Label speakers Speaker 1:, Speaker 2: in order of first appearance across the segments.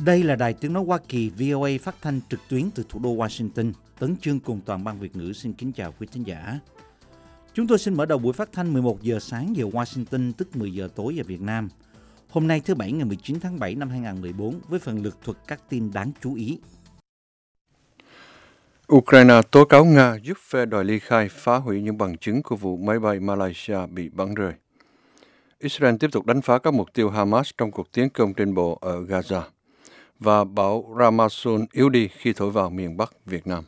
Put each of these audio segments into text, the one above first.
Speaker 1: Đây là Đài Tiếng Nói Hoa Kỳ VOA phát thanh trực tuyến từ thủ đô Washington. Tấn Chương cùng toàn ban Việt ngữ xin kính chào quý thính giả. Chúng tôi xin mở đầu buổi phát thanh 11 giờ sáng giờ Washington, tức 10 giờ tối giờ Việt Nam. Hôm nay thứ Bảy ngày 19 tháng 7 năm 2014 với phần lược thuật các tin đáng chú ý.
Speaker 2: Ukraine tố cáo Nga giúp phe đòi ly khai phá hủy những bằng chứng của vụ máy bay Malaysia bị bắn rơi. Israel tiếp tục đánh phá các mục tiêu Hamas trong cuộc tiến công trên bộ ở Gaza. Và bão Ramasun yếu đi khi thổi vào miền Bắc Việt Nam.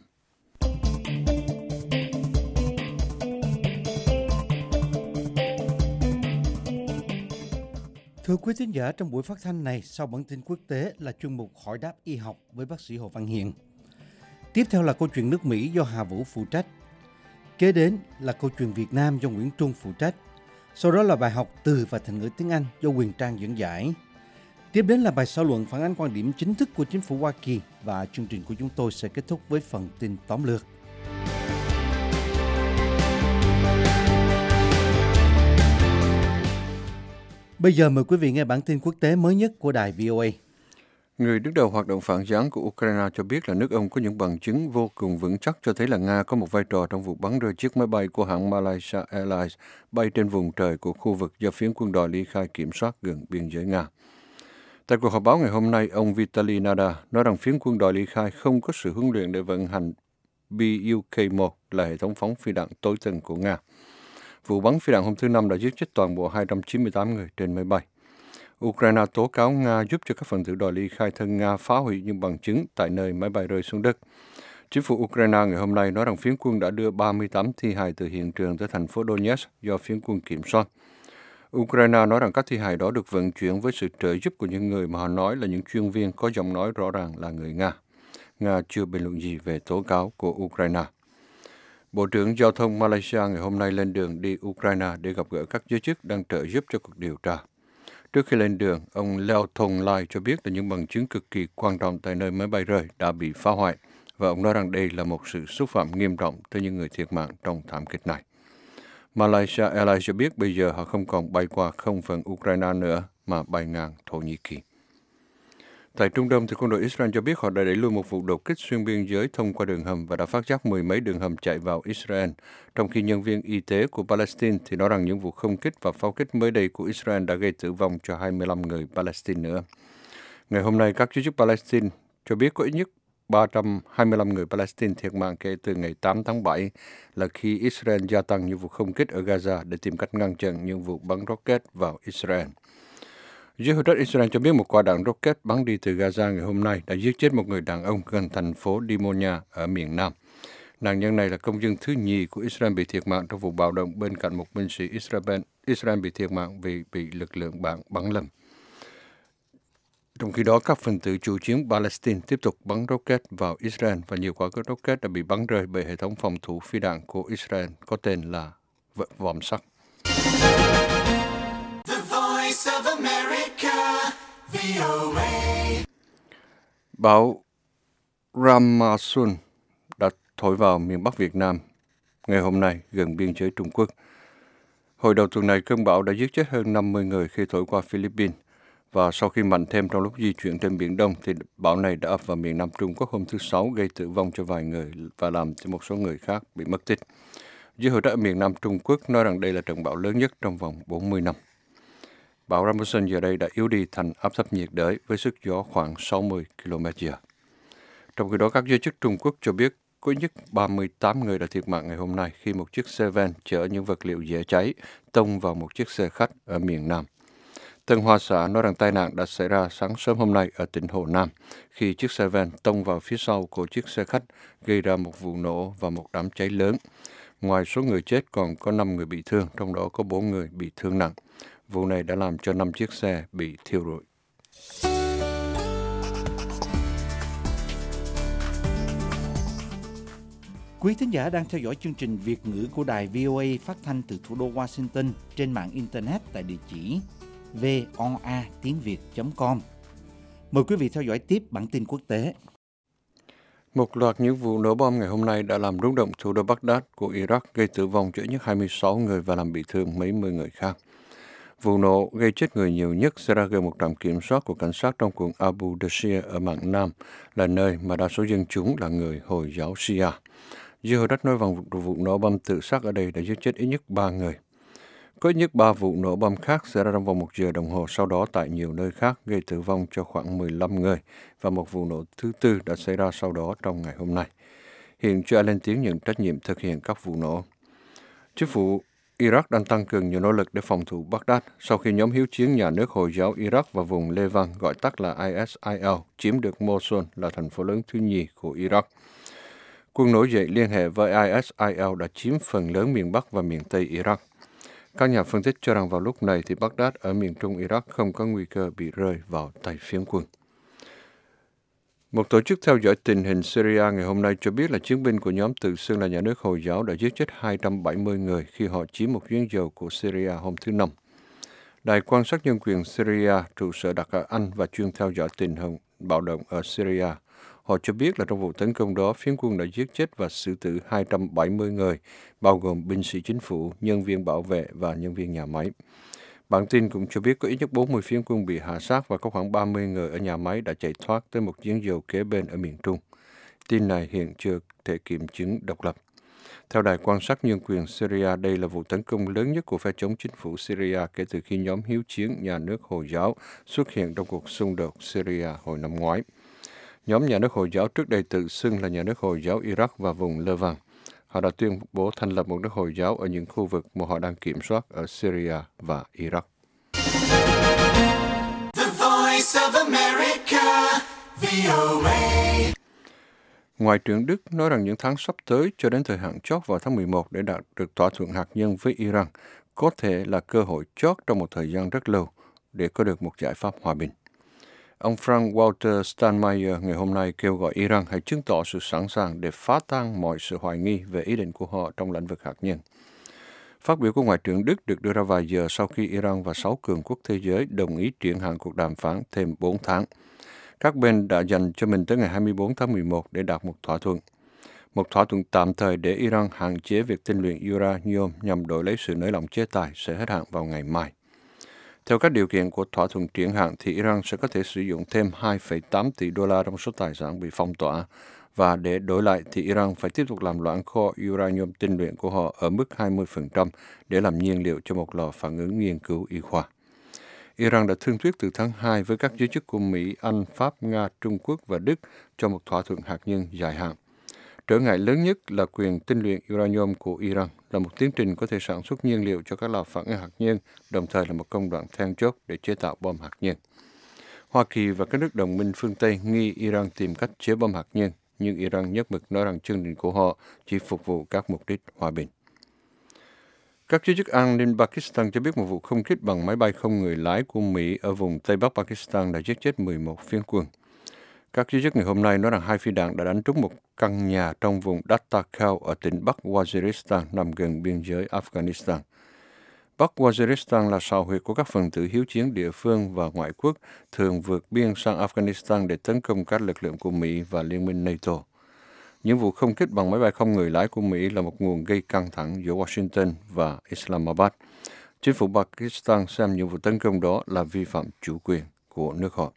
Speaker 1: Thưa quý thính giả, trong buổi phát thanh này, sau bản tin quốc tế là chuyên mục hỏi đáp y học với bác sĩ Hồ Văn Hiền. Tiếp theo là câu chuyện nước Mỹ do Hà Vũ phụ trách. Kế đến là câu chuyện Việt Nam do Nguyễn Trung phụ trách. Sau đó là bài học từ và thành ngữ tiếng Anh do Quyền Trang dẫn giải. Tiếp đến là bài xã luận phản ánh quan điểm chính thức của chính phủ Hoa Kỳ và chương trình của chúng tôi sẽ kết thúc với phần tin tóm lược. Bây giờ mời quý vị nghe bản tin quốc tế mới nhất của đài VOA.
Speaker 2: Người đứng đầu hoạt động phản gián của Ukraine cho biết là nước ông có những bằng chứng vô cùng vững chắc cho thấy là Nga có một vai trò trong vụ bắn rơi chiếc máy bay của hãng Malaysia Airlines bay trên vùng trời của khu vực do phiến quân đòi ly khai kiểm soát gần biên giới Nga. Tại cuộc họp báo ngày hôm nay, ông Vitaly Nada nói rằng phiến quân đòi ly khai không có sự huấn luyện để vận hành Buk-1 là hệ thống phóng phi đạn tối tân của Nga. Vụ bắn phi đạn hôm thứ Năm đã giết chết toàn bộ 298 người trên máy bay. Ukraine tố cáo Nga giúp cho các phần tử đòi ly khai thân Nga phá hủy những bằng chứng tại nơi máy bay rơi xuống đất. Chính phủ Ukraine ngày hôm nay nói rằng phiến quân đã đưa 38 thi hài từ hiện trường tới thành phố Donetsk do phiến quân kiểm soát. Ukraine nói rằng các thi hài đó được vận chuyển với sự trợ giúp của những người mà họ nói là những chuyên viên có giọng nói rõ ràng là người Nga. Nga chưa bình luận gì về tố cáo của Ukraine. Bộ trưởng Giao thông Malaysia ngày hôm nay lên đường đi Ukraine để gặp gỡ các giới chức đang trợ giúp cho cuộc điều tra. Trước khi lên đường, ông Leo Thong Lai cho biết là những bằng chứng cực kỳ quan trọng tại nơi máy bay rơi đã bị phá hoại, và ông nói rằng đây là một sự xúc phạm nghiêm trọng tới những người thiệt mạng trong thảm kịch này. Malaysia Airlines cho biết bây giờ họ không còn bay qua không phận Ukraine nữa mà bay ngang Thổ Nhĩ Kỳ. Tại Trung Đông, thì quân đội Israel cho biết họ đã đẩy lui một vụ đột kích xuyên biên giới thông qua đường hầm và đã phát giác 10 mấy đường hầm chạy vào Israel, trong khi nhân viên y tế của Palestine thì nói rằng những vụ không kích và pháo kích mới đây của Israel đã gây tử vong cho 25 người Palestine nữa. Ngày hôm nay, các giới chức Palestine cho biết có ít nhất 325 người Palestine thiệt mạng kể từ ngày 8 tháng 7 là khi Israel gia tăng những vụ không kích ở Gaza để tìm cách ngăn chặn những vụ bắn rocket vào Israel. Giới hữu trách Israel cho biết một quả đạn rocket bắn đi từ Gaza ngày hôm nay đã giết chết một người đàn ông gần thành phố Dimonia ở miền Nam. Nạn nhân này là công dân thứ nhì của Israel bị thiệt mạng trong vụ bạo động bên cạnh một binh sĩ Israel bị thiệt mạng vì bị lực lượng bạn bắn lầm. Trong khi đó, các phần tử chủ chiến Palestine tiếp tục bắn rocket vào Israel và nhiều quả rocket đã bị bắn rơi bởi hệ thống phòng thủ phi đạn của Israel có tên là vòm sắt. Bão Ramasun đã thổi vào miền Bắc Việt Nam ngày hôm nay gần biên giới Trung Quốc. Hồi đầu tuần này, cơn bão đã giết chết hơn 50 người khi thổi qua Philippines. Và sau khi mạnh thêm trong lúc di chuyển trên Biển Đông, thì bão này đã ập vào miền Nam Trung Quốc hôm thứ Sáu, gây tử vong cho vài người và làm cho một số người khác bị mất tích. Giới hữu trách ở miền Nam Trung Quốc nói rằng đây là trận bão lớn nhất trong vòng 40 năm. Bão Ramasun giờ đây đã yếu đi thành áp thấp nhiệt đới với sức gió khoảng 60 km/h. Trong khi đó, các giới chức Trung Quốc cho biết có ít nhất 38 người đã thiệt mạng ngày hôm nay khi một chiếc xe van chở những vật liệu dễ cháy tông vào một chiếc xe khách ở miền Nam. Tân Hoa Xã nói rằng tai nạn đã xảy ra sáng sớm hôm nay ở tỉnh Hồ Nam khi chiếc xe van tông vào phía sau của chiếc xe khách, gây ra một vụ nổ và một đám cháy lớn. Ngoài số người chết còn có 5 người bị thương, trong đó có 4 người bị thương nặng. Vụ này đã làm cho 5 chiếc xe bị thiêu rụi.
Speaker 1: Quý thính giả đang theo dõi chương trình Việt ngữ của đài VOA phát thanh từ thủ đô Washington trên mạng Internet tại địa chỉ voatiếngviet.com. Mời quý vị theo dõi tiếp bản tin quốc tế.
Speaker 2: Một loạt những vụ nổ bom ngày hôm nay đã làm rung động thủ đô Baghdad của Iraq, gây tử vong cho ít nhất 26 người và làm bị thương mấy mươi người khác. Vụ nổ gây chết người nhiều nhất xảy ra gần một trạm kiểm soát của cảnh sát trong quận Abu Dashir ở mạn Nam, là nơi mà đa số dân chúng là người Hồi giáo Shia. Jehoiada nói rằng vụ nổ bom tự sát ở đây đã giết chết ít nhất 3 người. Có ít nhất 3 vụ nổ bom khác xảy ra trong vòng 1 giờ đồng hồ sau đó tại nhiều nơi khác, gây tử vong cho khoảng 15 người, và một vụ nổ thứ tư đã xảy ra sau đó trong ngày hôm nay. Hiện chưa ai lên tiếng nhận trách nhiệm thực hiện các vụ nổ. Chính phủ Iraq đang tăng cường nhiều nỗ lực để phòng thủ Baghdad sau khi nhóm hiếu chiến nhà nước Hồi giáo Iraq và vùng Levant, gọi tắt là ISIL, chiếm được Mosul, là thành phố lớn thứ nhì của Iraq. Quân nổi dậy liên hệ với ISIL đã chiếm phần lớn miền Bắc và miền Tây Iraq. Các nhà phân tích cho rằng vào lúc này thì Baghdad ở miền trung Iraq không có nguy cơ bị rơi vào tay phiến quân. Một tổ chức theo dõi tình hình Syria ngày hôm nay cho biết là chiến binh của nhóm tự xưng là nhà nước Hồi giáo đã giết chết 270 người khi họ chiếm một giếng dầu của Syria hôm thứ Năm. Đài quan sát nhân quyền Syria, trụ sở đặt ở Anh và chuyên theo dõi tình hình bạo động ở Syria, họ cho biết là trong vụ tấn công đó, phiến quân đã giết chết và xử tử 270 người, bao gồm binh sĩ chính phủ, nhân viên bảo vệ và nhân viên nhà máy. Bản tin cũng cho biết có ít nhất 40 phiến quân bị hạ sát và có khoảng 30 người ở nhà máy đã chạy thoát tới một giếng dầu kế bên ở miền Trung. Tin này hiện chưa thể kiểm chứng độc lập. Theo đài quan sát nhân quyền Syria, đây là vụ tấn công lớn nhất của phe chống chính phủ Syria kể từ khi nhóm hiếu chiến nhà nước Hồi giáo xuất hiện trong cuộc xung đột Syria hồi năm ngoái. Nhóm nhà nước Hồi giáo trước đây tự xưng là nhà nước Hồi giáo Iraq và vùng Levant. Họ đã tuyên bố thành lập một nước Hồi giáo ở những khu vực mà họ đang kiểm soát ở Syria và Iraq. The Voice of America, VOA. Ngoại trưởng Đức nói rằng những tháng sắp tới cho đến thời hạn chót vào tháng 11 để đạt được thỏa thuận hạt nhân với Iran có thể là cơ hội chót trong một thời gian rất lâu để có được một giải pháp hòa bình. Ông Frank-Walter Steinmeier ngày hôm nay kêu gọi Iran hãy chứng tỏ sự sẵn sàng để phá tan mọi sự hoài nghi về ý định của họ trong lĩnh vực hạt nhân. Phát biểu của Ngoại trưởng Đức được đưa ra vài giờ sau khi Iran và 6 cường quốc thế giới đồng ý triển khai cuộc đàm phán thêm 4 tháng. Các bên đã dành cho mình tới ngày 24 tháng 11 để đạt một thỏa thuận. Một thỏa thuận tạm thời để Iran hạn chế việc tinh luyện uranium nhằm đổi lấy sự nới lỏng chế tài sẽ hết hạn vào ngày mai. Theo các điều kiện của thỏa thuận triển hạn thì Iran sẽ có thể sử dụng thêm 2,8 tỷ đô la trong số tài sản bị phong tỏa, và để đổi lại thì Iran phải tiếp tục làm loãng kho uranium tinh luyện của họ ở mức 20% để làm nhiên liệu cho một lò phản ứng nghiên cứu y khoa. Iran đã thương thuyết từ tháng 2 với các giới chức của Mỹ, Anh, Pháp, Nga, Trung Quốc và Đức cho một thỏa thuận hạt nhân dài hạn. Trở ngại lớn nhất là quyền tinh luyện uranium của Iran là một tiến trình có thể sản xuất nhiên liệu cho các lò phản ứng hạt nhân, đồng thời là một công đoạn then chốt để chế tạo bom hạt nhân. Hoa Kỳ và các nước đồng minh phương Tây nghi Iran tìm cách chế bom hạt nhân, nhưng Iran nhất mực nói rằng chương trình của họ chỉ phục vụ các mục đích hòa bình. Các giới chức an ninh Pakistan cho biết một vụ không kích bằng máy bay không người lái của Mỹ ở vùng Tây Bắc Pakistan đã giết chết 11 phiến quân. Các giới chức ngày hôm nay nói rằng 2 phi đạn đã đánh trúng một căn nhà trong vùng Dattakal ở tỉnh Bắc Waziristan nằm gần biên giới Afghanistan. Bắc Waziristan là sào huyệt của các phần tử hiếu chiến địa phương và ngoại quốc thường vượt biên sang Afghanistan để tấn công các lực lượng của Mỹ và Liên minh NATO. Những vụ không kích bằng máy bay không người lái của Mỹ là một nguồn gây căng thẳng giữa Washington và Islamabad. Chính phủ Pakistan xem những vụ tấn công đó là vi phạm chủ quyền của nước họ.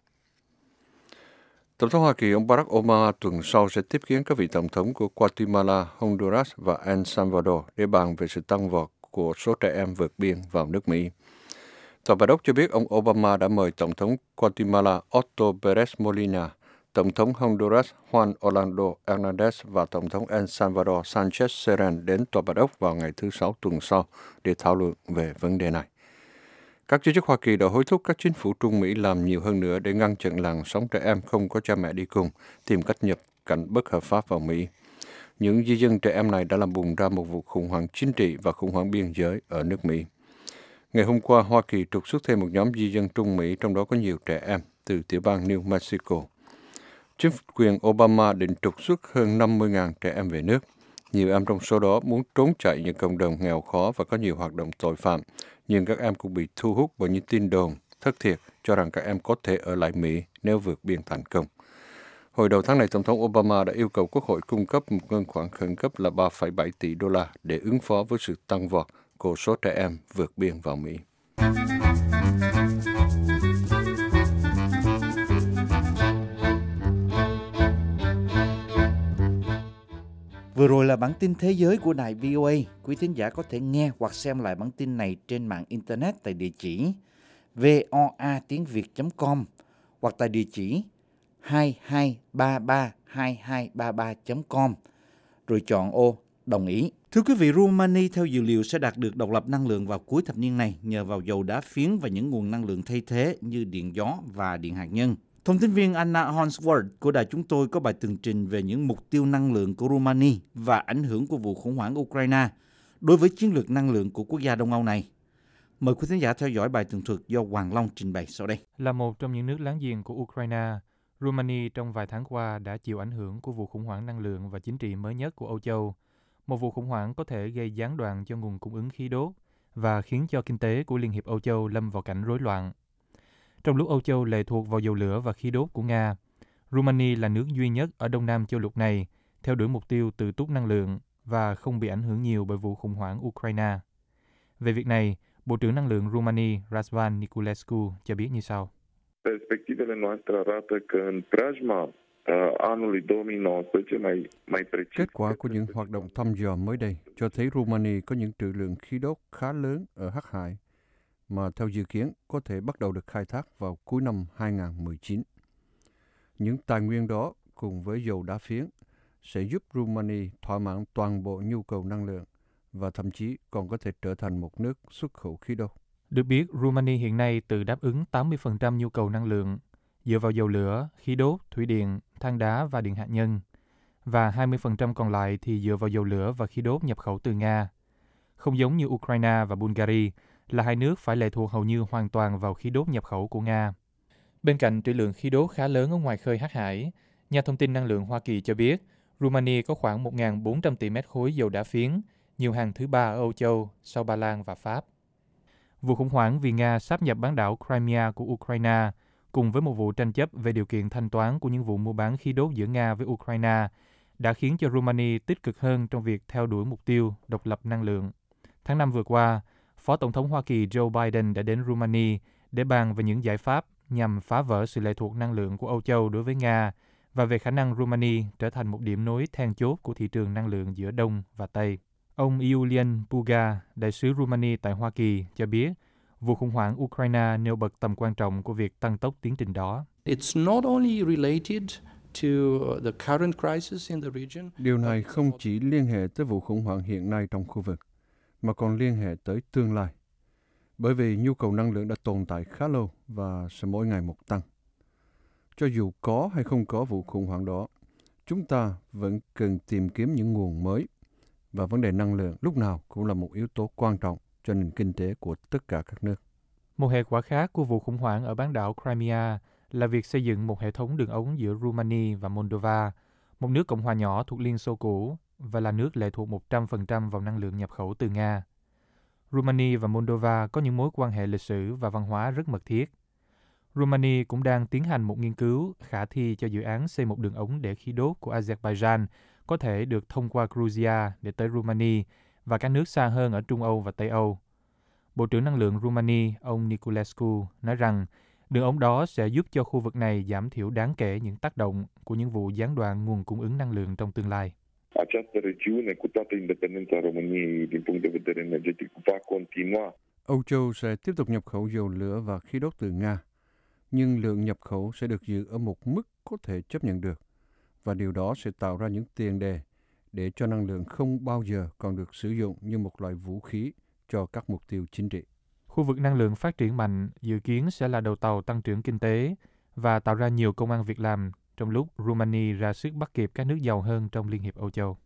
Speaker 2: Tổng thống Hoa Kỳ ông Barack Obama tuần sau sẽ tiếp kiến các vị tổng thống của Guatemala, Honduras và El Salvador để bàn về sự tăng vọt của số trẻ em vượt biên vào nước Mỹ. Tòa Bạch Ốc cho biết ông Obama đã mời Tổng thống Guatemala Otto Pérez Molina, Tổng thống Honduras Juan Orlando Hernández và Tổng thống El Salvador Sánchez Serén đến Tòa Bạch Ốc vào ngày thứ Sáu tuần sau để thảo luận về vấn đề này. Các giới chức Hoa Kỳ đã hối thúc các chính phủ Trung Mỹ làm nhiều hơn nữa để ngăn chặn làn sóng trẻ em không có cha mẹ đi cùng, tìm cách nhập cảnh bất hợp pháp vào Mỹ. Những di dân trẻ em này đã làm bùng ra một vụ khủng hoảng chính trị và khủng hoảng biên giới ở nước Mỹ. Ngày hôm qua, Hoa Kỳ trục xuất thêm một nhóm di dân Trung Mỹ, trong đó có nhiều trẻ em, từ tiểu bang New Mexico. Chính quyền Obama định trục xuất hơn 50.000 trẻ em về nước. Nhiều em trong số đó muốn trốn chạy những cộng đồng nghèo khó và có nhiều hoạt động tội phạm, nhưng các em cũng bị thu hút bởi những tin đồn thất thiệt cho rằng các em có thể ở lại Mỹ nếu vượt biên thành công. Hồi đầu tháng này, Tổng thống Obama đã yêu cầu Quốc hội cung cấp một ngân khoản khẩn cấp là 3,7 tỷ đô la để ứng phó với sự tăng vọt của số trẻ em vượt biên vào Mỹ.
Speaker 1: Vừa rồi là bản tin thế giới của đài VOA. Quý thính giả có thể nghe hoặc xem lại bản tin này trên mạng Internet tại địa chỉ voatiengviet.com hoặc tại địa chỉ 22332233.com rồi chọn ô đồng ý. Thưa quý vị, Romania theo dữ liệu sẽ đạt được độc lập năng lượng vào cuối thập niên này nhờ vào dầu đá phiến và những nguồn năng lượng thay thế như điện gió và điện hạt nhân. Thông tin viên Anna Hornsworth của đài chúng tôi có bài tường trình về những mục tiêu năng lượng của Romania và ảnh hưởng của vụ khủng hoảng Ukraine đối với chiến lược năng lượng của quốc gia Đông Âu này. Mời quý khán giả theo dõi bài tường thuật do Hoàng Long trình bày sau đây.
Speaker 3: Là một trong những nước láng giềng của Ukraine, Romania trong vài tháng qua đã chịu ảnh hưởng của vụ khủng hoảng năng lượng và chính trị mới nhất của Âu Châu. Một vụ khủng hoảng có thể gây gián đoạn cho nguồn cung ứng khí đốt và khiến cho kinh tế của Liên hiệp Âu Châu lâm vào cảnh rối loạn. Trong lúc Âu Châu lệ thuộc vào dầu lửa và khí đốt của Nga, Romania là nước duy nhất ở Đông Nam châu lục này theo đuổi mục tiêu tự túc năng lượng và không bị ảnh hưởng nhiều bởi vụ khủng hoảng Ukraine. Về việc này, Bộ trưởng Năng lượng Romania Răzvan Niculescu cho biết như sau.
Speaker 4: Perspectivele noastre arată că în preajma anului 2019, mai precis.
Speaker 2: Kết quả của những hoạt động thăm dò mới đây cho thấy Romania có những trữ lượng khí đốt khá lớn ở Hắc Hải mà theo dự kiến có thể bắt đầu được khai thác vào cuối năm 2019. Những tài nguyên đó cùng với dầu đá phiến sẽ giúp Romania thỏa mãn toàn bộ nhu cầu năng lượng và thậm chí còn có thể trở thành một nước xuất khẩu khí đốt.
Speaker 3: Được biết, Romania hiện nay tự đáp ứng 80% nhu cầu năng lượng dựa vào dầu lửa, khí đốt, thủy điện, than đá và điện hạt nhân, và 20% còn lại thì dựa vào dầu lửa và khí đốt nhập khẩu từ Nga. Không giống như Ukraine và Bulgaria là hai nước phải lệ thuộc hầu như hoàn toàn vào khí đốt nhập khẩu của Nga. Bên cạnh trữ lượng khí đốt khá lớn ở ngoài khơi Hắc Hải, nhà thông tin năng lượng Hoa Kỳ cho biết Romania có khoảng 1.400 tỷ mét khối dầu đá phiến, nhiều hàng thứ ba ở Âu Châu sau Ba Lan và Pháp. Vụ khủng hoảng vì Nga sáp nhập bán đảo Crimea của Ukraine cùng với một vụ tranh chấp về điều kiện thanh toán của những vụ mua bán khí đốt giữa Nga với Ukraine đã khiến cho Romania tích cực hơn trong việc theo đuổi mục tiêu độc lập năng lượng. Tháng 5 vừa qua, Phó Tổng thống Hoa Kỳ Joe Biden đã đến Romania để bàn về những giải pháp nhằm phá vỡ sự lệ thuộc năng lượng của Âu Châu đối với Nga và về khả năng Romania trở thành một điểm nối then chốt của thị trường năng lượng giữa Đông và Tây. Ông Iulian Puga, đại sứ Romania tại Hoa Kỳ, cho biết vụ khủng hoảng Ukraine nêu bật tầm quan trọng của việc tăng tốc tiến trình đó.
Speaker 2: Điều này không chỉ liên hệ tới vụ khủng hoảng hiện nay trong khu vực, mà còn liên hệ tới tương lai. Bởi vì nhu cầu năng lượng đã tồn tại khá lâu và sẽ mỗi ngày một tăng. Cho dù có hay không có vụ khủng hoảng đó, chúng ta vẫn cần tìm kiếm những nguồn mới. Và vấn đề năng lượng lúc nào cũng là một yếu tố quan trọng cho nền kinh tế của tất cả các nước.
Speaker 3: Một hệ quả khác của vụ khủng hoảng ở bán đảo Crimea là việc xây dựng một hệ thống đường ống giữa Romania và Moldova, một nước cộng hòa nhỏ thuộc Liên Xô cũ và là nước lệ thuộc 100% vào năng lượng nhập khẩu từ Nga. Romania và Moldova có những mối quan hệ lịch sử và văn hóa rất mật thiết. Romania cũng đang tiến hành một nghiên cứu khả thi cho dự án xây một đường ống để khí đốt của Azerbaijan có thể được thông qua Georgia để tới Romania và các nước xa hơn ở Trung Âu và Tây Âu. Bộ trưởng Năng lượng Romania, ông Niculescu, nói rằng đường ống đó sẽ giúp cho khu vực này giảm thiểu đáng kể những tác động của những vụ gián đoạn nguồn cung ứng năng lượng trong tương lai.
Speaker 2: Âu Châu sẽ tiếp tục nhập khẩu dầu lửa và khí đốt từ Nga, nhưng lượng nhập khẩu sẽ được giữ ở một mức có thể chấp nhận được. Và điều đó sẽ tạo ra những tiền đề để cho năng lượng không bao giờ còn được sử dụng như một loại vũ khí cho các mục tiêu chính trị.
Speaker 3: Khu vực năng lượng phát triển mạnh dự kiến sẽ là đầu tàu tăng trưởng kinh tế và tạo ra nhiều công ăn việc làm trong lúc Romania ra sức bắt kịp các nước giàu hơn trong Liên hiệp Âu Châu.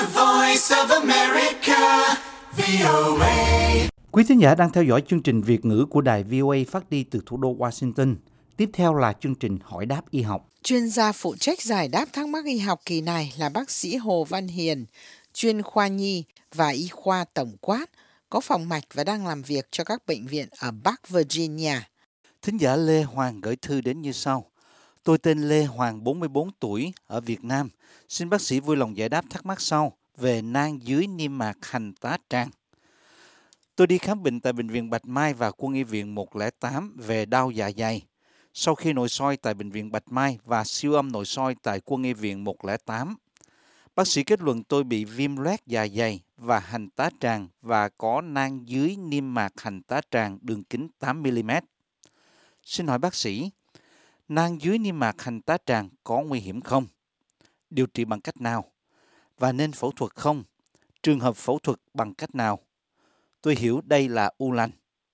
Speaker 1: Quý thính giả đang theo dõi chương trình Việt ngữ của đài VOA phát đi từ thủ đô Washington. Tiếp theo là chương trình Hỏi đáp y học.
Speaker 5: Chuyên gia phụ trách giải đáp thắc mắc y học kỳ này là bác sĩ Hồ Văn Hiền, chuyên khoa nhi và y khoa tổng quát, có phòng mạch và đang làm việc cho các bệnh viện ở Bắc Virginia.
Speaker 1: Thính giả Lê Hoàng gửi thư đến như sau. Tôi tên Lê Hoàng, 44 tuổi, ở Việt Nam. Xin bác sĩ vui lòng giải đáp thắc mắc sau về nang dưới niêm mạc hành tá tràng. Tôi đi khám bệnh tại Bệnh viện Bạch Mai và Quân y viện 108 về đau dạ dày. Sau khi nội soi tại Bệnh viện Bạch Mai và siêu âm nội soi tại Quân y viện 108, Bác sĩ kết luận tôi bị viêm loét dạ dày và hành tá tràng và có nang dưới niêm mạc hành tá tràng đường kính 8mm. Xin hỏi bác sĩ, nang dưới niêm mạc hành tá tràng có nguy hiểm không? Điều trị bằng cách nào? Và nên phẫu thuật không? Trường hợp phẫu thuật bằng cách nào? Tôi hiểu đây là u lành.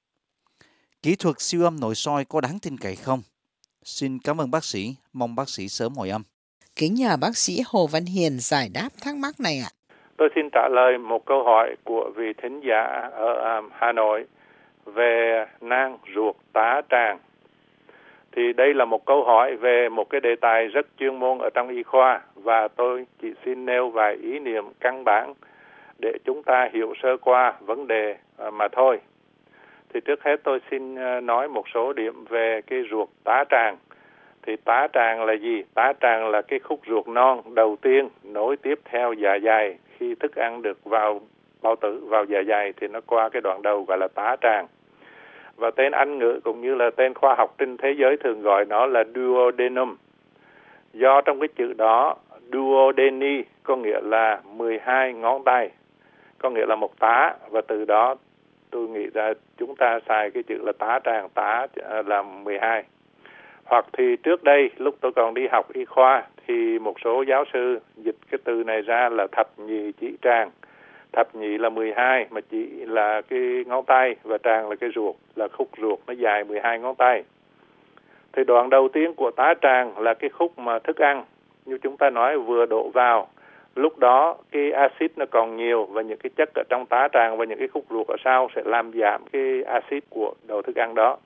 Speaker 1: Kỹ thuật siêu âm nội soi có đáng tin cậy không? Xin cảm ơn bác sĩ, mong bác sĩ sớm hồi âm.
Speaker 5: Kính nhờ bác sĩ Hồ Văn Hiền giải đáp thắc mắc này ạ.
Speaker 6: Tôi xin trả lời một câu hỏi của vị thính giả ở Hà Nội về nang ruột tá tràng. Thì đây là một câu hỏi về một cái đề tài rất chuyên môn ở trong y khoa và tôi chỉ xin nêu vài ý niệm căn bản để chúng ta hiểu sơ qua vấn đề mà thôi. Thì trước hết tôi xin nói một số điểm về cái ruột tá tràng. Thì tá tràng là gì? Tá tràng là cái khúc ruột non đầu tiên nối tiếp theo dạ dày. Khi thức ăn được vào bao tử, vào dạ dày thì nó qua cái đoạn đầu gọi là tá tràng. Và tên Anh ngữ cũng như là tên khoa học trên thế giới thường gọi nó là duodenum. Do trong cái chữ đó, duodeni có nghĩa là 12 ngón tay, có nghĩa là một tá. Và từ đó tôi nghĩ ra chúng ta xài cái chữ là tá tràng, tá là 12. Hoặc thì trước đây lúc tôi còn đi học y khoa thì một số giáo sư dịch cái từ này ra là thập nhị chỉ tràng. Thập nhị là 12 mà chỉ là cái ngón tay và tràng là cái ruột, là khúc ruột nó dài 12 ngón tay. Thì đoạn đầu tiên của tá tràng là cái khúc mà thức ăn như chúng ta nói vừa đổ vào. Lúc đó cái axit nó còn nhiều và những cái chất ở trong tá tràng và những cái khúc ruột ở sau sẽ làm giảm cái axit của đầu thức ăn đó.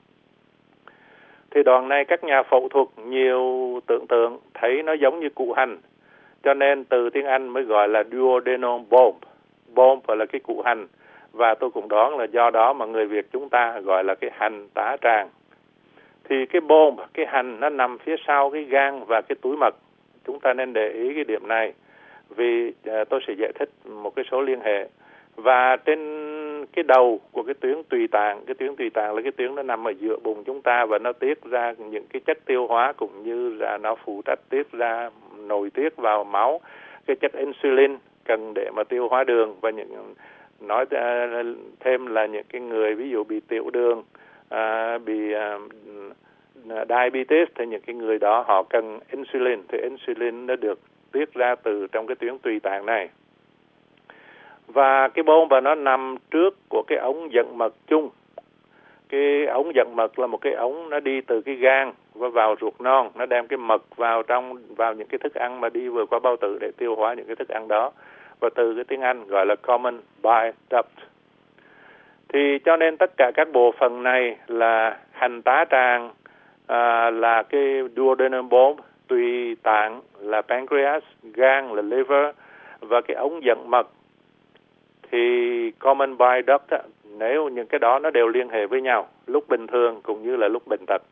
Speaker 6: Thì đoạn này các nhà phẫu thuật nhiều tưởng tượng thấy nó giống như củ hành. Cho nên từ tiếng Anh mới gọi là duodenal bulb. Bulb là cái củ hành. Và tôi cũng đoán là do đó mà người Việt chúng ta gọi là cái hành tá tràng. Thì cái bulb, cái hành nó nằm phía sau cái gan và cái túi mật. Chúng ta nên để ý cái điểm này. Vì tôi sẽ giải thích một cái số liên hệ. Và trên cái đầu của cái tuyến tùy tạng là cái tuyến nó nằm ở giữa bụng chúng ta và nó tiết ra những cái chất tiêu hóa cũng như là nó phụ trách tiết ra nội tiết vào máu cái chất insulin cần để mà tiêu hóa đường. Và những nói thêm là những cái người ví dụ bị tiểu đường, bị diabetes thì những cái người đó họ cần insulin, thì insulin nó được tiết ra từ trong cái tuyến tùy tạng này. Và cái bông và nó nằm trước của cái ống dẫn mật chung. Cái ống dẫn mật là một cái ống nó đi từ cái gan và vào ruột non, nó đem cái mật vào những cái thức ăn mà đi vừa qua bao tử để tiêu hóa những cái thức ăn đó. Và từ cái tiếng Anh gọi là common bile duct. Thì cho nên tất cả các bộ phận này là hành tá tràng là cái duodenal bulb, tùy tạng là pancreas, gan là liver và cái ống dẫn mật thì common bile duct nếu những cái đó nó đều liên hệ với nhau lúc bình thường cũng như là lúc bệnh tật.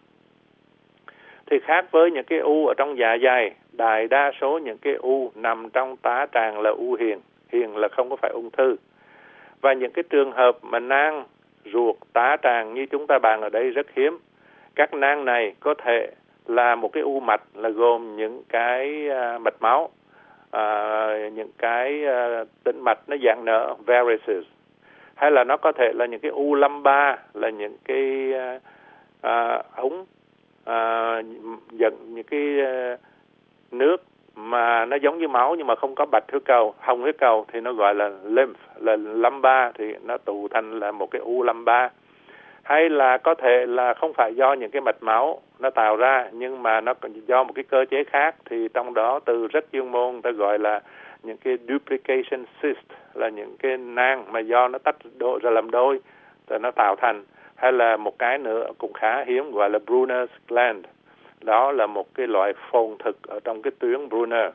Speaker 6: Thì khác với những cái u ở trong dạ dày, đại đa số những cái u nằm trong tá tràng là u hiền, hiền là không có phải ung thư. Và những cái trường hợp mà nang ruột tá tràng như chúng ta bàn ở đây rất hiếm. Các nang này có thể là một cái u mạch là gồm những cái mạch máu, những cái tĩnh mạch nó dạng nở varices, hay là nó có thể là những cái u lâm ba là những cái ống dẫn những cái nước mà nó giống như máu nhưng mà không có bạch huyết cầu, hồng huyết cầu thì nó gọi là lymph, là lâm ba thì nó tụ thành là một cái u lâm ba. Hay là có thể là không phải do những cái mạch máu nó tạo ra nhưng mà nó do một cái cơ chế khác, thì trong đó từ rất chuyên môn ta gọi là những cái duplication cyst, là những cái nang mà do nó tách đôi ra làm đôi rồi nó tạo thành. Hay là một cái nữa cũng khá hiếm gọi là Brunner's gland, đó là một cái loại phồn thực ở trong cái tuyến Brunner.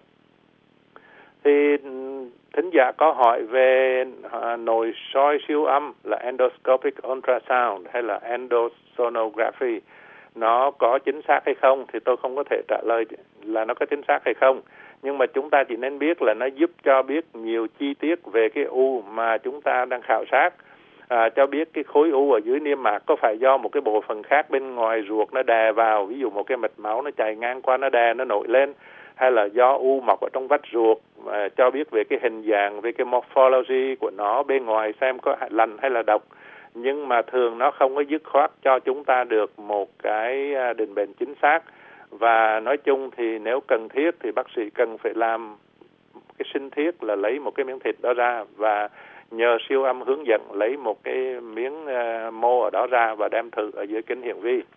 Speaker 6: Thì thính giả có hỏi về nội soi siêu âm là endoscopic ultrasound hay là endosonography, nó có chính xác hay không thì tôi không có thể trả lời là nó có chính xác hay không. Nhưng mà chúng ta chỉ nên biết là nó giúp cho biết nhiều chi tiết về cái u mà chúng ta đang khảo sát. Cho biết cái khối u ở dưới niêm mạc có phải do một cái bộ phận khác bên ngoài ruột nó đè vào, ví dụ một cái mạch máu nó chảy ngang qua nó đè nó nổi lên, hay là do u mọc ở trong vách ruột cho biết về cái hình dạng, về cái morphology của nó bên ngoài xem có lành hay là độc, nhưng mà thường nó không có dứt khoát cho chúng ta được một cái định bệnh chính xác. Và nói chung thì nếu cần thiết thì bác sĩ cần phải làm cái sinh thiết là lấy một cái miếng thịt đó ra và nhờ siêu âm hướng dẫn lấy một cái miếng mô ở đó ra và đem thử ở dưới kính hiển vi.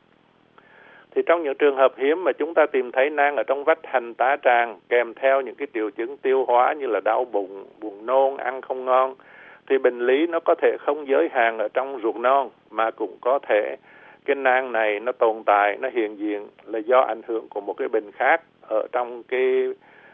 Speaker 6: Thì trong những trường hợp hiếm mà chúng ta tìm thấy nang ở trong vách hành tá tràng kèm theo những cái triệu chứng tiêu hóa như là đau bụng, buồn nôn, ăn không ngon, thì bệnh lý nó có thể không giới hạn ở trong ruột non, mà cũng có thể cái nang này nó tồn tại, nó hiện diện là do ảnh hưởng của một cái bệnh khác ở trong cái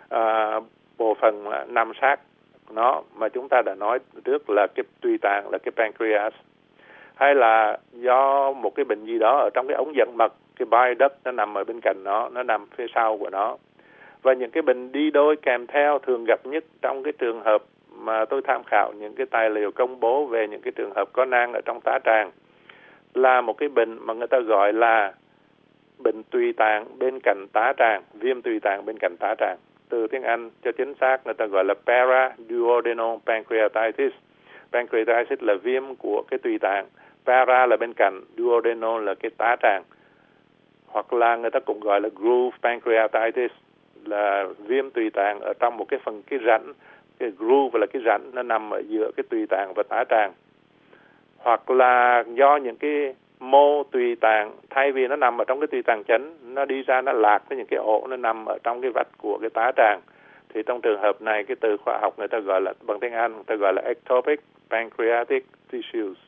Speaker 6: bộ phận nằm sát nó mà chúng ta đã nói trước là cái tùy tạng, là cái pancreas, hay là do một cái bệnh gì đó ở trong cái ống dẫn mật, cái bile duct nó nằm ở bên cạnh nó nằm phía sau của nó. Và những cái bệnh đi đôi kèm theo thường gặp nhất trong cái trường hợp mà tôi tham khảo những cái tài liệu công bố về những cái trường hợp có nang ở trong tá tràng là một cái bệnh mà người ta gọi là bệnh tùy tạng bên cạnh tá tràng, viêm tùy tạng bên cạnh tá tràng. Từ tiếng Anh cho chính xác người ta gọi là paraduodenal pancreatitis. Pancreatitis là viêm của cái tùy tạng, para là bên cạnh, duodenal là cái tá tràng. Hoặc là người ta cũng gọi là groove pancreatitis, là viêm tùy tạng ở trong một cái phần cái rãnh. Cái groove là cái rãnh nó nằm ở giữa cái tùy tạng và tá tràng. Hoặc là do những cái mô tùy tạng, thay vì nó nằm ở trong cái tùy tạng chính, nó đi ra nó lạc với những cái ổ nó nằm ở trong cái vách của cái tá tràng. Thì trong trường hợp này cái từ khoa học người ta gọi là, bằng tiếng Anh người ta gọi là ectopic pancreatic tissues.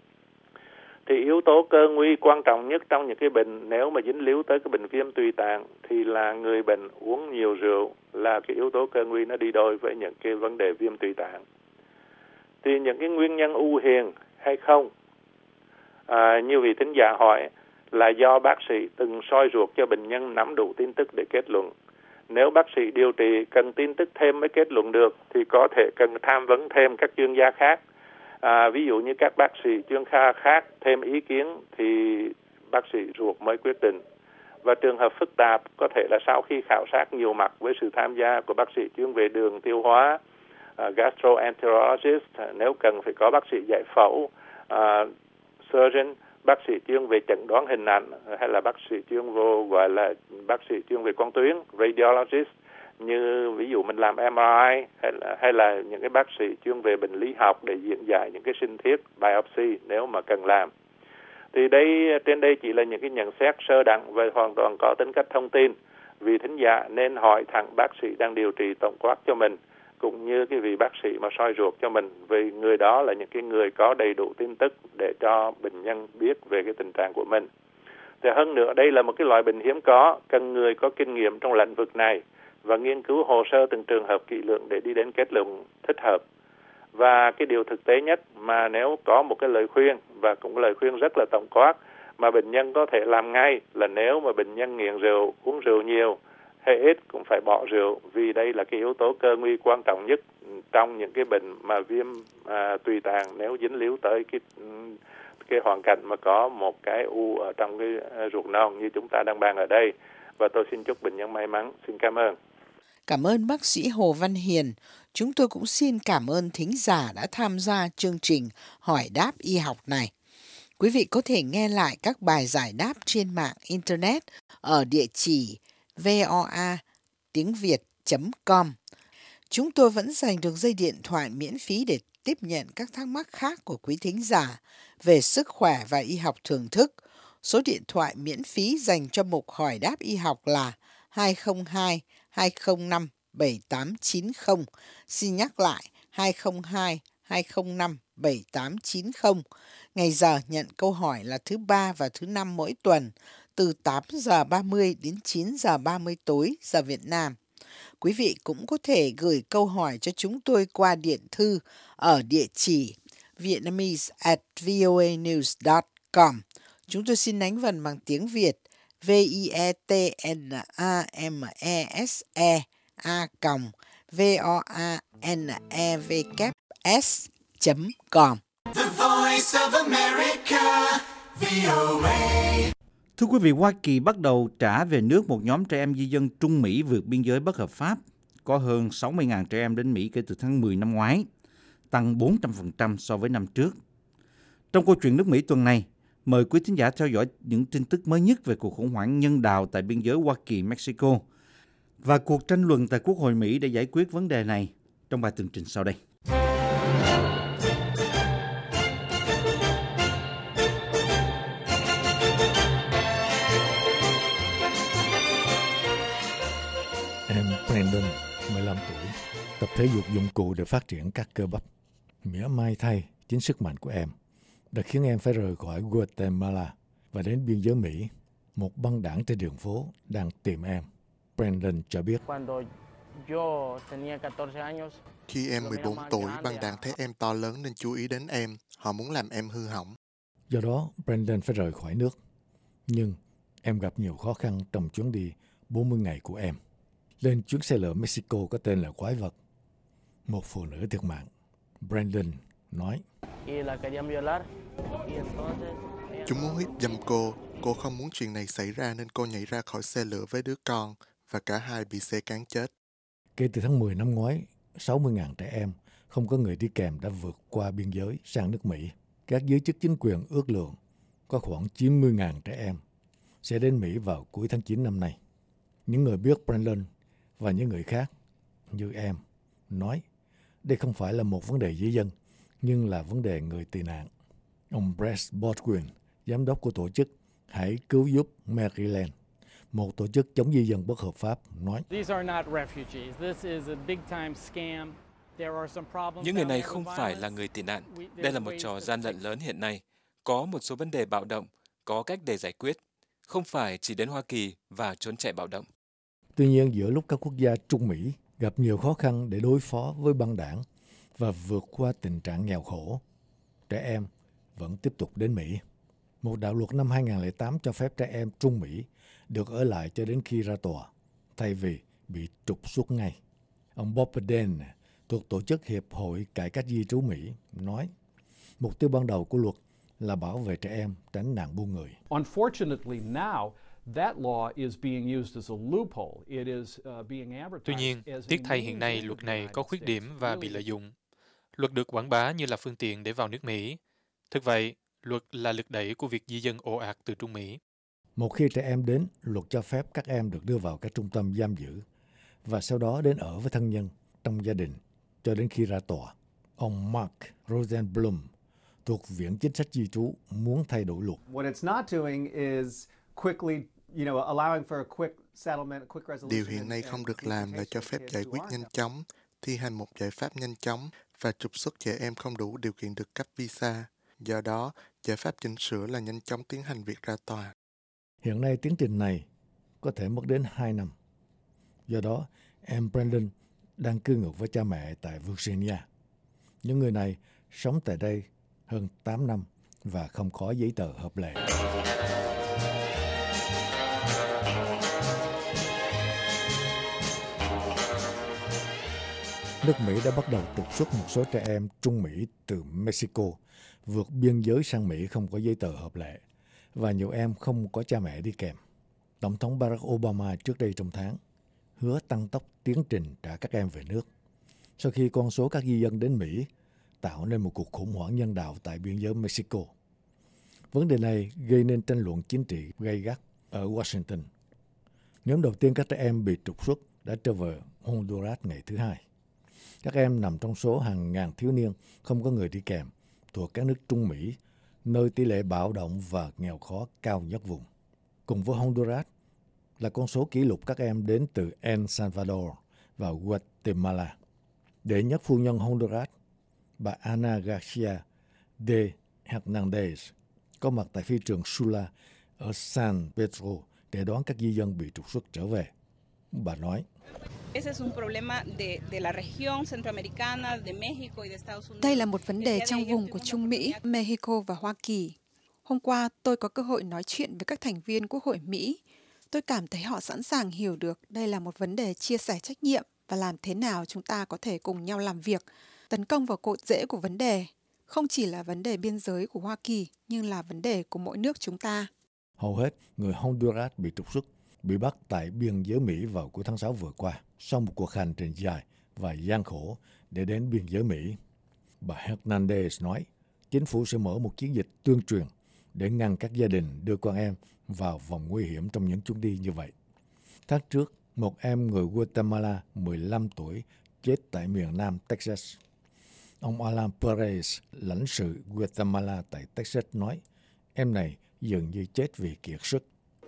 Speaker 6: Thì yếu tố cơ nguy quan trọng nhất trong những cái bệnh nếu mà dính líu tới cái bệnh viêm tùy tạng thì là người bệnh uống nhiều rượu, là cái yếu tố cơ nguy nó đi đôi với những cái vấn đề viêm tùy tạng. Thì những cái nguyên nhân ưu hiền hay không, như vị thính giả hỏi, là do bác sĩ từng soi ruột cho bệnh nhân nắm đủ tin tức để kết luận. Nếu bác sĩ điều trị cần tin tức thêm mới kết luận được thì có thể cần tham vấn thêm các chuyên gia khác. Ví dụ như các bác sĩ chuyên khoa khác thêm ý kiến thì bác sĩ ruột mới quyết định. Và trường hợp phức tạp có thể là sau khi khảo sát nhiều mặt với sự tham gia của bác sĩ chuyên về đường tiêu hóa, gastroenterologist, nếu cần phải có bác sĩ giải phẫu, surgeon, bác sĩ chuyên về chẩn đoán hình ảnh, hay là bác sĩ chuyên vô gọi là bác sĩ chuyên về quang tuyến, radiologist, như ví dụ mình làm MRI, hay là những cái bác sĩ chuyên về bệnh lý học để diễn giải những cái sinh thiết biopsy nếu mà cần làm. Thì trên đây chỉ là những cái nhận xét sơ đẳng và hoàn toàn có tính cách thông tin. Vì thính giả nên hỏi thẳng bác sĩ đang điều trị tổng quát cho mình, cũng như cái vị bác sĩ mà soi ruột cho mình, vì người đó là những cái người có đầy đủ tin tức để cho bệnh nhân biết về cái tình trạng của mình. Thì hơn nữa đây là một cái loại bệnh hiếm có, cần người có kinh nghiệm trong lĩnh vực này và nghiên cứu hồ sơ từng trường hợp kỹ lưỡng để đi đến kết luận thích hợp. Và cái điều thực tế nhất mà nếu có một cái lời khuyên, và cũng lời khuyên rất là tổng quát, mà bệnh nhân có thể làm ngay là nếu mà bệnh nhân nghiện rượu, uống rượu nhiều hay ít cũng phải bỏ rượu, vì đây là cái yếu tố cơ nguy quan trọng nhất trong những cái bệnh mà viêm tùy tạng nếu dính líu tới cái hoàn cảnh mà có một cái u ở trong cái ruột non như chúng ta đang bàn ở đây. Và tôi xin chúc bệnh nhân may mắn. Xin cảm ơn.
Speaker 5: Cảm ơn bác sĩ Hồ Văn Hiền. Chúng tôi cũng xin cảm ơn thính giả đã tham gia chương trình Hỏi đáp y học này. Quý vị có thể nghe lại các bài giải đáp trên mạng Internet ở địa chỉ voa.tiengviet.com. Chúng tôi vẫn dành được dây điện thoại miễn phí để tiếp nhận các thắc mắc khác của quý thính giả về sức khỏe và y học thưởng thức. Số điện thoại miễn phí dành cho mục Hỏi đáp y học là 202 205 7890. Xin nhắc lại 202 205 7890. Ngày giờ nhận câu hỏi là thứ Ba và thứ Năm mỗi tuần từ 8 giờ 30 đến 9 giờ 30 tối giờ Việt Nam. Quý vị cũng có thể gửi câu hỏi cho chúng tôi qua điện thư ở địa chỉ vietnamese@voanews.com. Chúng tôi xin đánh vần bằng tiếng Việt vietnamese@voanevs.com.
Speaker 7: The Voice of America, VOA.
Speaker 1: Thưa quý vị, Hoa Kỳ bắt đầu trả về nước một nhóm trẻ em di dân Trung Mỹ vượt biên giới bất hợp pháp. có hơn 60.000 trẻ em đến Mỹ kể từ tháng 10 năm ngoái, tăng 400% so với năm trước. Trong câu chuyện nước Mỹ tuần này, mời quý thính giả theo dõi những tin tức mới nhất về cuộc khủng hoảng nhân đạo tại biên giới Hoa Kỳ-Mexico và cuộc tranh luận tại Quốc hội Mỹ để giải quyết vấn đề này trong bài tường trình sau đây.
Speaker 8: Em Brandon, 15 tuổi, tập thể dục dụng cụ để phát triển các cơ bắp. Mỉa mai thay, chính sức mạnh của em đã khiến em phải rời khỏi Guatemala và đến biên giới Mỹ. Một băng đảng trên đường phố đang tìm em. Brandon cho biết.
Speaker 9: Khi em 14 tuổi, băng đảng thấy em to lớn nên chú ý đến em. Họ muốn làm em hư hỏng.
Speaker 8: Do đó, Brandon phải rời khỏi nước. Nhưng em gặp nhiều khó khăn trong chuyến đi 40 ngày của em. Lên chuyến xe lửa Mexico có tên là Quái vật. Một phụ nữ thiệt mạng. Brandon nói.
Speaker 9: Chúng muốn hiếp dâm cô. Cô không muốn chuyện này xảy ra nên cô nhảy ra khỏi xe lửa với đứa con và cả hai bị xe cán chết.
Speaker 8: Kể từ tháng 10 năm ngoái, 60.000 trẻ em không có người đi kèm đã vượt qua biên giới sang nước Mỹ. Các giới chức chính quyền ước lượng có khoảng 90.000 trẻ em sẽ đến Mỹ vào cuối tháng 9 năm nay. Những người biết Brandon và những người khác như em nói đây không phải là một vấn đề di dân nhưng là vấn đề người tị nạn. Ông Brett Baldwin, giám đốc của tổ chức Hãy Cứu Giúp Maryland, một tổ chức chống di dân bất hợp pháp, nói.
Speaker 10: Những người này không phải là người tị nạn. Đây là một trò gian lận lớn hiện nay. Có một số vấn đề bạo động, có cách để giải quyết. Không phải chỉ đến Hoa Kỳ và trốn chạy bạo động.
Speaker 8: Tuy nhiên, giữa lúc các quốc gia Trung Mỹ gặp nhiều khó khăn để đối phó với băng đảng và vượt qua tình trạng nghèo khổ, trẻ em vẫn tiếp tục đến Mỹ. Một đạo luật năm 2008 cho phép trẻ em Trung Mỹ được ở lại cho đến khi ra tòa, thay vì bị trục xuất ngay. Ông Bob Biden thuộc Tổ chức Hiệp hội Cải cách di trú Mỹ nói, mục tiêu ban đầu của luật là bảo vệ trẻ em tránh nạn buôn người.
Speaker 3: Tuy nhiên, tiếc thay hiện nay luật này có khuyết điểm và bị lợi dụng. Luật được quảng bá như là phương tiện để vào nước Mỹ. Thực vậy, luật là lực đẩy của việc di dân ồ ạt từ Trung Mỹ.
Speaker 8: Một khi trẻ em đến, luật cho phép các em được đưa vào các trung tâm giam giữ và sau đó đến ở với thân nhân trong gia đình cho đến khi ra tòa. Ông Mark Rosenblum thuộc Viện Chính sách Di trú muốn thay đổi luật.
Speaker 9: Điều hiện nay không được làm là cho phép giải quyết nhanh chóng, thi hành một giải pháp nhanh chóng và trục xuất trẻ em không đủ điều kiện được cấp visa. Do đó, giải pháp chỉnh sửa là nhanh chóng tiến hành việc ra tòa.
Speaker 8: Hiện nay tiến trình này có thể mất đến 2 năm. Do đó, em Brandon đang cư ngụ với cha mẹ tại Virginia. Những người này sống tại đây hơn 8 năm và không có giấy tờ hợp lệ. Nước Mỹ đã bắt đầu trục xuất một số trẻ em Trung Mỹ từ Mexico vượt biên giới sang Mỹ không có giấy tờ hợp lệ và nhiều em không có cha mẹ đi kèm. Tổng thống Barack Obama trước đây trong tháng hứa tăng tốc tiến trình trả các em về nước sau khi con số các di dân đến Mỹ tạo nên một cuộc khủng hoảng nhân đạo tại biên giới Mexico. Vấn đề này gây nên tranh luận chính trị gay gắt ở Washington. Nhóm đầu tiên các trẻ em bị trục xuất đã trở về Honduras ngày thứ Hai. Các em nằm trong số hàng ngàn thiếu niên không có người đi kèm thuộc các nước Trung Mỹ, nơi tỷ lệ bạo động và nghèo khó cao nhất vùng. Cùng với Honduras là con số kỷ lục các em đến từ El Salvador và Guatemala. Đệ nhất phu nhân Honduras, bà Ana Garcia de Hernandez, có mặt tại phi trường Sula ở San Pedro để đón các di dân bị trục xuất trở về. Bà nói,
Speaker 11: đây là một vấn đề trong vùng của Trung Mỹ, Mexico và Hoa Kỳ. Hôm qua, tôi có cơ hội nói chuyện với các thành viên Quốc hội Mỹ. Tôi cảm thấy họ sẵn sàng hiểu được đây là một vấn đề chia sẻ trách nhiệm và làm thế nào chúng ta có thể cùng nhau làm việc, tấn công vào cội rễ của vấn đề. Không chỉ là vấn đề biên giới của Hoa Kỳ, nhưng là vấn đề của mỗi nước chúng ta.
Speaker 8: Hầu hết người Honduras bị trục xuất, bị bắt tại biên giới Mỹ vào cuối tháng 6 vừa qua. sau một cuộc hành trình dài và gian khổ để đến biên giới Mỹ. Bà Hernandez nói chính phủ sẽ mở một chiến dịch tuyên truyền để ngăn các gia đình đưa con em vào vòng nguy hiểm trong những chuyến đi như vậy. Tháng trước, một em người Guatemala 15 tuổi chết tại miền nam Texas. Ông Alan Perez, lãnh sự Guatemala tại Texas nói, em này dường như chết vì kiệt sức.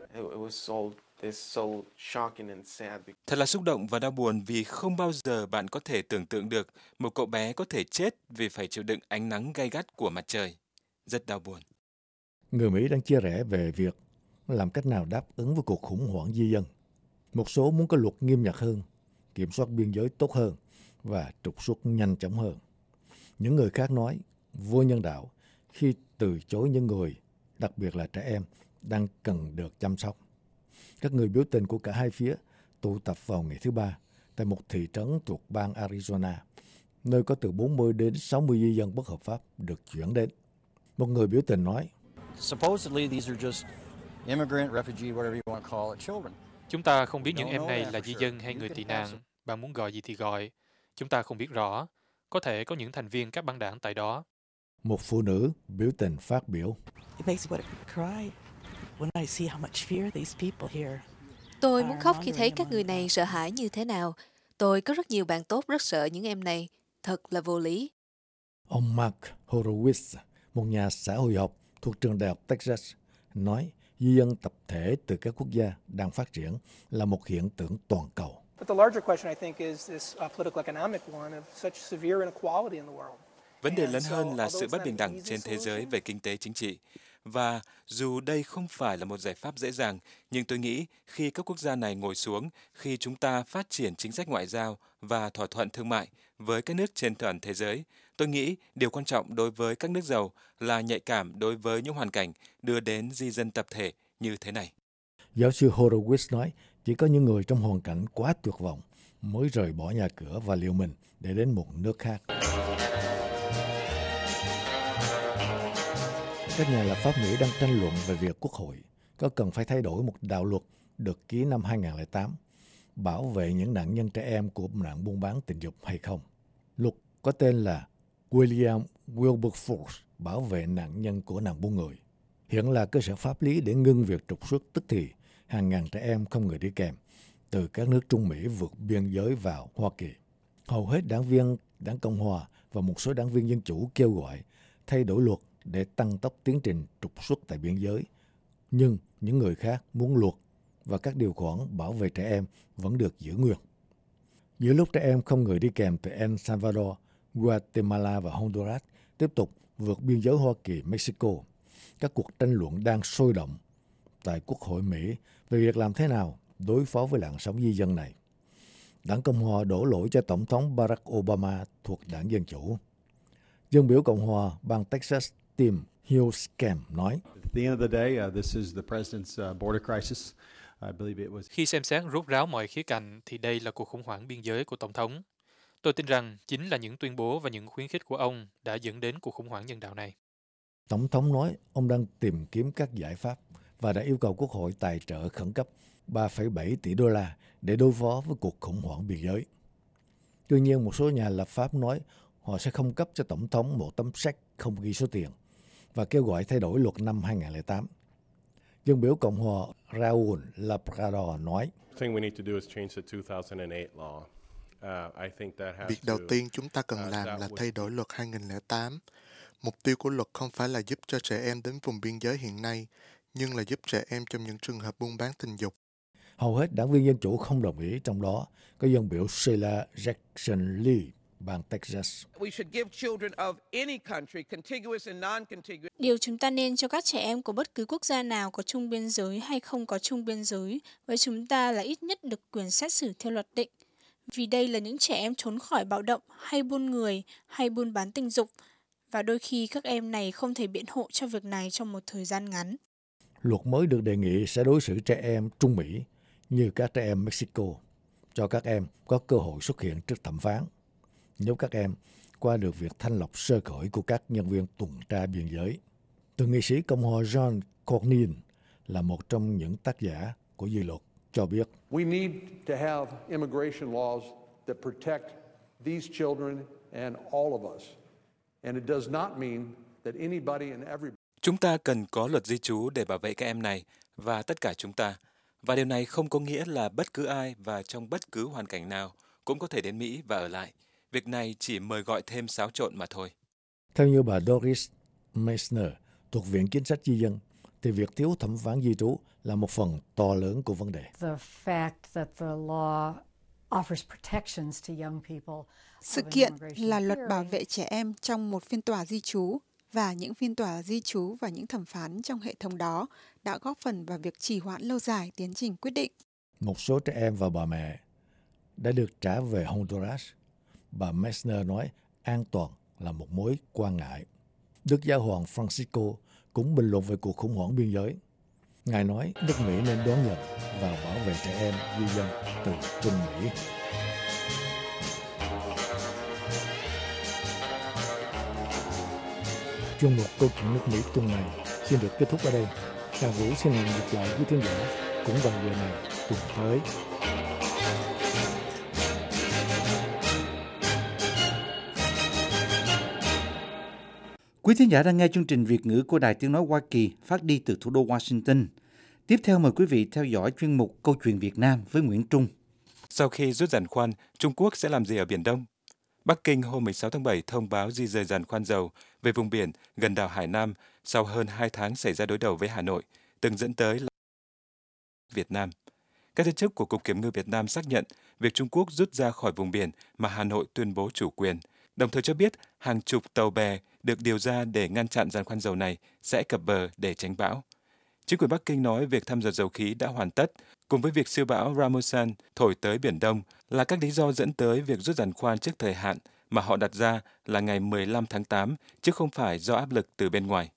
Speaker 10: Thật là xúc động và đau buồn vì không bao giờ bạn có thể tưởng tượng được một cậu bé có thể chết vì phải chịu đựng ánh nắng gay gắt của mặt trời. Rất đau buồn.
Speaker 8: Người Mỹ đang chia rẽ về việc làm cách nào đáp ứng với cuộc khủng hoảng di dân. Một số muốn có luật nghiêm ngặt hơn, kiểm soát biên giới tốt hơn và trục xuất nhanh chóng hơn. Những người khác nói vô nhân đạo khi từ chối những người, đặc biệt là trẻ em, đang cần được chăm sóc. Các người biểu tình của cả hai phía tụ tập vào ngày thứ Ba tại một thị trấn thuộc bang Arizona, nơi có từ 40 đến 60 di dân bất hợp pháp được chuyển đến. Một người biểu tình nói,
Speaker 3: chúng ta không biết những em này là di dân hay người tị nạn, bạn muốn gọi gì thì gọi. Chúng ta không biết rõ, có thể có những thành viên các băng đảng tại đó.
Speaker 8: Một phụ nữ biểu tình phát biểu,
Speaker 12: tôi muốn khóc khi thấy các người này sợ hãi như thế nào. Tôi có rất nhiều bạn tốt rất sợ những em này. Thật là vô lý.
Speaker 8: Ông Mark Horowitz, một nhà xã hội học thuộc trường đại học Texas, nói di dân tập thể từ các quốc gia đang phát triển là một hiện tượng toàn cầu.
Speaker 10: Vấn đề lớn hơn là sự bất bình đẳng trên thế giới về kinh tế chính trị. Và dù đây không phải là một giải pháp dễ dàng, nhưng tôi nghĩ khi các quốc gia này ngồi xuống, khi chúng ta phát triển chính sách ngoại giao và thỏa thuận thương mại với các nước trên toàn thế giới, tôi nghĩ điều quan trọng đối với các nước giàu là nhạy cảm đối với những hoàn cảnh đưa đến di dân tập thể như thế này.
Speaker 8: Giáo sư Horowitz nói chỉ có những người trong hoàn cảnh quá tuyệt vọng mới rời bỏ nhà cửa và liều mình để đến một nước khác. Các nhà lập pháp Mỹ đang tranh luận về việc Quốc hội có cần phải thay đổi một đạo luật được ký năm 2008 bảo vệ những nạn nhân trẻ em của nạn buôn bán tình dục hay không. Luật có tên là William Wilberforce bảo vệ nạn nhân của nạn buôn người. Hiện là cơ sở pháp lý để ngưng việc trục xuất tức thì hàng ngàn trẻ em không người đi kèm từ các nước Trung Mỹ vượt biên giới vào Hoa Kỳ. Hầu hết đảng viên Đảng Cộng Hòa và một số đảng viên Dân Chủ kêu gọi thay đổi luật để tăng tốc tiến trình trục xuất tại biên giới. Nhưng những người khác muốn luật và các điều khoản bảo vệ trẻ em vẫn được giữ nguyên. Giữa lúc trẻ em không người đi kèm từ El Salvador, Guatemala và Honduras tiếp tục vượt biên giới Hoa Kỳ-Mexico, các cuộc tranh luận đang sôi động tại Quốc hội Mỹ về việc làm thế nào đối phó với làn sóng di dân này. Đảng Cộng Hòa đổ lỗi cho Tổng thống Barack Obama thuộc Đảng Dân Chủ. Dân biểu Cộng Hòa bang Texas Tim Hughescamp nói,
Speaker 3: khi xem xét rốt ráo mọi khía cạnh thì đây là cuộc khủng hoảng biên giới của Tổng thống. Tôi tin rằng chính là những tuyên bố và những khuyến khích của ông đã dẫn đến cuộc khủng hoảng nhân đạo này.
Speaker 8: Tổng thống nói ông đang tìm kiếm các giải pháp và đã yêu cầu Quốc hội tài trợ khẩn cấp 3,7 tỷ đô la để đối phó với cuộc khủng hoảng biên giới. Tuy nhiên, một số nhà lập pháp nói họ sẽ không cấp cho Tổng thống một tấm séc không ghi số tiền và kêu gọi thay đổi luật năm 2008. Dân biểu Cộng hòa Raul Labrador nói,
Speaker 9: việc đầu tiên chúng ta cần làm là thay đổi luật 2008. Mục tiêu của luật không phải là giúp cho trẻ em đến vùng biên giới hiện nay, nhưng là giúp trẻ em trong những trường hợp buôn bán tình dục.
Speaker 8: Hầu hết đảng viên Dân Chủ không đồng ý, trong đó có dân biểu Sheila Jackson Lee, bang Texas.
Speaker 13: Điều chúng ta nên cho các trẻ em của bất cứ quốc gia nào có chung biên giới hay không có chung biên giới với chúng ta là ít nhất được quyền xét xử theo luật định. Vì đây là những trẻ em trốn khỏi bạo động hay buôn người hay buôn bán tình dục, và đôi khi các em này không thể biện hộ cho việc này trong một thời gian ngắn.
Speaker 8: Luật mới được đề nghị sẽ đối xử trẻ em Trung Mỹ như các trẻ em Mexico, cho các em có cơ hội xuất hiện trước thẩm phán nếu các em qua được việc thanh lọc sơ khởi của các nhân viên tuần tra biên giới. Thượng nghị sĩ Cộng hòa John Cornyn là một trong những tác giả của dự luật cho biết
Speaker 14: We need to have immigration laws that protect these children and all of us. And it does not mean that anybody and everybody.
Speaker 10: Chúng ta cần có luật di trú để bảo vệ các em này và tất cả chúng ta. Và điều này không có nghĩa là bất cứ ai và trong bất cứ hoàn cảnh nào cũng có thể đến Mỹ và ở lại. Việc này chỉ mời gọi thêm xáo trộn mà thôi.
Speaker 8: Theo như bà Doris Meissner thuộc Viện Chính sách Di dân, thì việc thiếu thẩm phán di trú là một phần to lớn của vấn đề.
Speaker 11: Sự kiện là luật bảo vệ trẻ em trong một phiên tòa di trú và những phiên tòa di trú và những thẩm phán trong hệ thống đó đã góp phần vào việc trì hoãn lâu dài tiến trình quyết định.
Speaker 8: Một số trẻ em và bà mẹ đã được trả về Honduras. Bà Meissner nói an toàn là một mối quan ngại. Đức Giáo hoàng Francisco cũng bình luận về cuộc khủng hoảng biên giới. Ngài nói nước Mỹ nên đón nhận và bảo vệ trẻ em di dân từ Trung Mỹ. Chuyên mục Câu chuyện nước Mỹ tuần này xin được kết thúc ở đây. Hà Vũ xin hẹn gặp lại quý khán giả cũng vào giờ này tuần tới.
Speaker 1: Quý thính giả đang nghe chương trình Việt ngữ của Đài Tiếng Nói Hoa Kỳ phát đi từ thủ đô Washington. Tiếp theo mời quý vị theo dõi chuyên mục Câu chuyện Việt Nam với Nguyễn Trung.
Speaker 10: Sau khi rút giàn khoan, Trung Quốc sẽ làm gì ở Biển Đông? Bắc Kinh hôm 16 tháng 7 thông báo di rời giàn khoan dầu về vùng biển gần đảo Hải Nam sau hơn 2 tháng xảy ra đối đầu với Hà Nội, từng dẫn tới Việt Nam. Các giới chức của Cục Kiểm ngư Việt Nam xác nhận việc Trung Quốc rút ra khỏi vùng biển mà Hà Nội tuyên bố chủ quyền, đồng thời cho biết hàng chục tàu bè được điều ra để ngăn chặn giàn khoan dầu này sẽ cập bờ để tránh bão. Chính quyền Bắc Kinh nói việc thăm dò dầu khí đã hoàn tất, cùng với việc siêu bão Ramosan thổi tới Biển Đông là các lý do dẫn tới việc rút giàn khoan trước thời hạn mà họ đặt ra là ngày 15 tháng 8, chứ không phải do áp lực từ bên ngoài.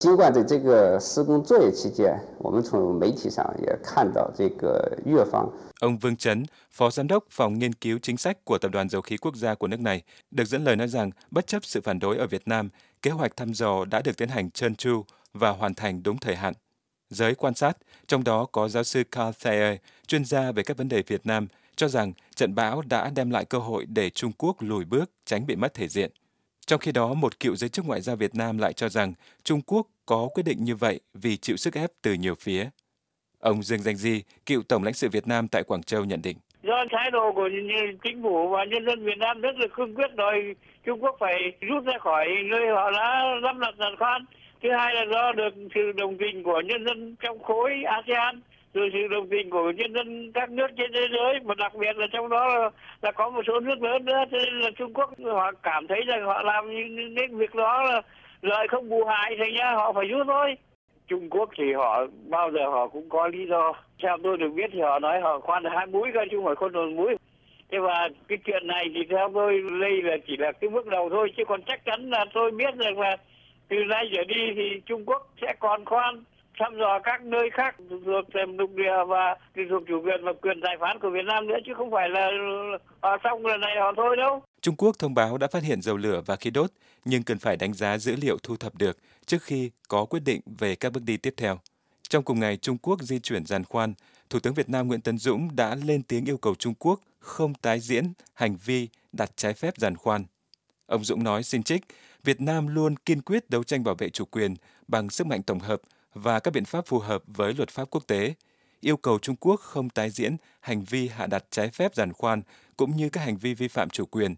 Speaker 10: Ông Vương Chấn, Phó Giám đốc Phòng Nghiên cứu Chính sách của Tập đoàn Dầu khí Quốc gia của nước này, được dẫn lời nói rằng bất chấp sự phản đối ở Việt Nam, kế hoạch thăm dò đã được tiến hành trơn tru và hoàn thành đúng thời hạn. Giới quan sát, trong đó có giáo sư Carl Thayer, chuyên gia về các vấn đề Việt Nam, cho rằng trận bão đã đem lại cơ hội để Trung Quốc lùi bước, tránh bị mất thể diện. Trong khi đó, một cựu giới chức ngoại giao Việt Nam lại cho rằng Trung Quốc có quyết định như vậy vì chịu sức ép từ nhiều phía. Ông Dương Danh Di, cựu Tổng lãnh sự Việt Nam tại Quảng Châu nhận định.
Speaker 15: Do thái độ của chính phủ và nhân dân Việt Nam rất là cương quyết đòi Trung Quốc phải rút ra khỏi nơi họ đã lắp đặt giàn khoan. Thứ hai là do được sự đồng tình của nhân dân trong khối ASEAN, rồi sự đồng tình của nhân dân các nước trên thế giới, mà đặc biệt là trong đó là có một số nước lớn nữa, cho nên là Trung Quốc họ cảm thấy rằng họ làm những việc đó là lợi không bù hại, thành ra họ phải rút thôi. Trung Quốc thì họ bao giờ họ cũng có lý do. Theo tôi được biết thì họ nói họ khoan là 2 mũi cơ chứ không phải khoan 1 mũi. Thế và cái chuyện này thì theo tôi đây là chỉ là cái bước đầu thôi, chứ còn chắc chắn là tôi biết rằng là từ nay trở đi thì Trung Quốc sẽ còn khoan thăm dò các nơi khác thuộc thềm lục địa và thuộc chủ quyền và quyền tài phán của Việt Nam nữa, chứ không phải là họ xong lần này họ thôi đâu.
Speaker 10: Trung Quốc thông báo đã phát hiện dầu lửa và khí đốt, nhưng cần phải đánh giá dữ liệu thu thập được trước khi có quyết định về các bước đi tiếp theo. Trong cùng ngày Trung Quốc di chuyển giàn khoan, Thủ tướng Việt Nam Nguyễn Tấn Dũng đã lên tiếng yêu cầu Trung Quốc không tái diễn hành vi đặt trái phép giàn khoan. Ông Dũng nói, xin trích, Việt Nam luôn kiên quyết đấu tranh bảo vệ chủ quyền bằng sức mạnh tổng hợp và các biện pháp phù hợp với luật pháp quốc tế, yêu cầu Trung Quốc không tái diễn hành vi hạ đặt trái phép giàn khoan cũng như các hành vi vi phạm chủ quyền,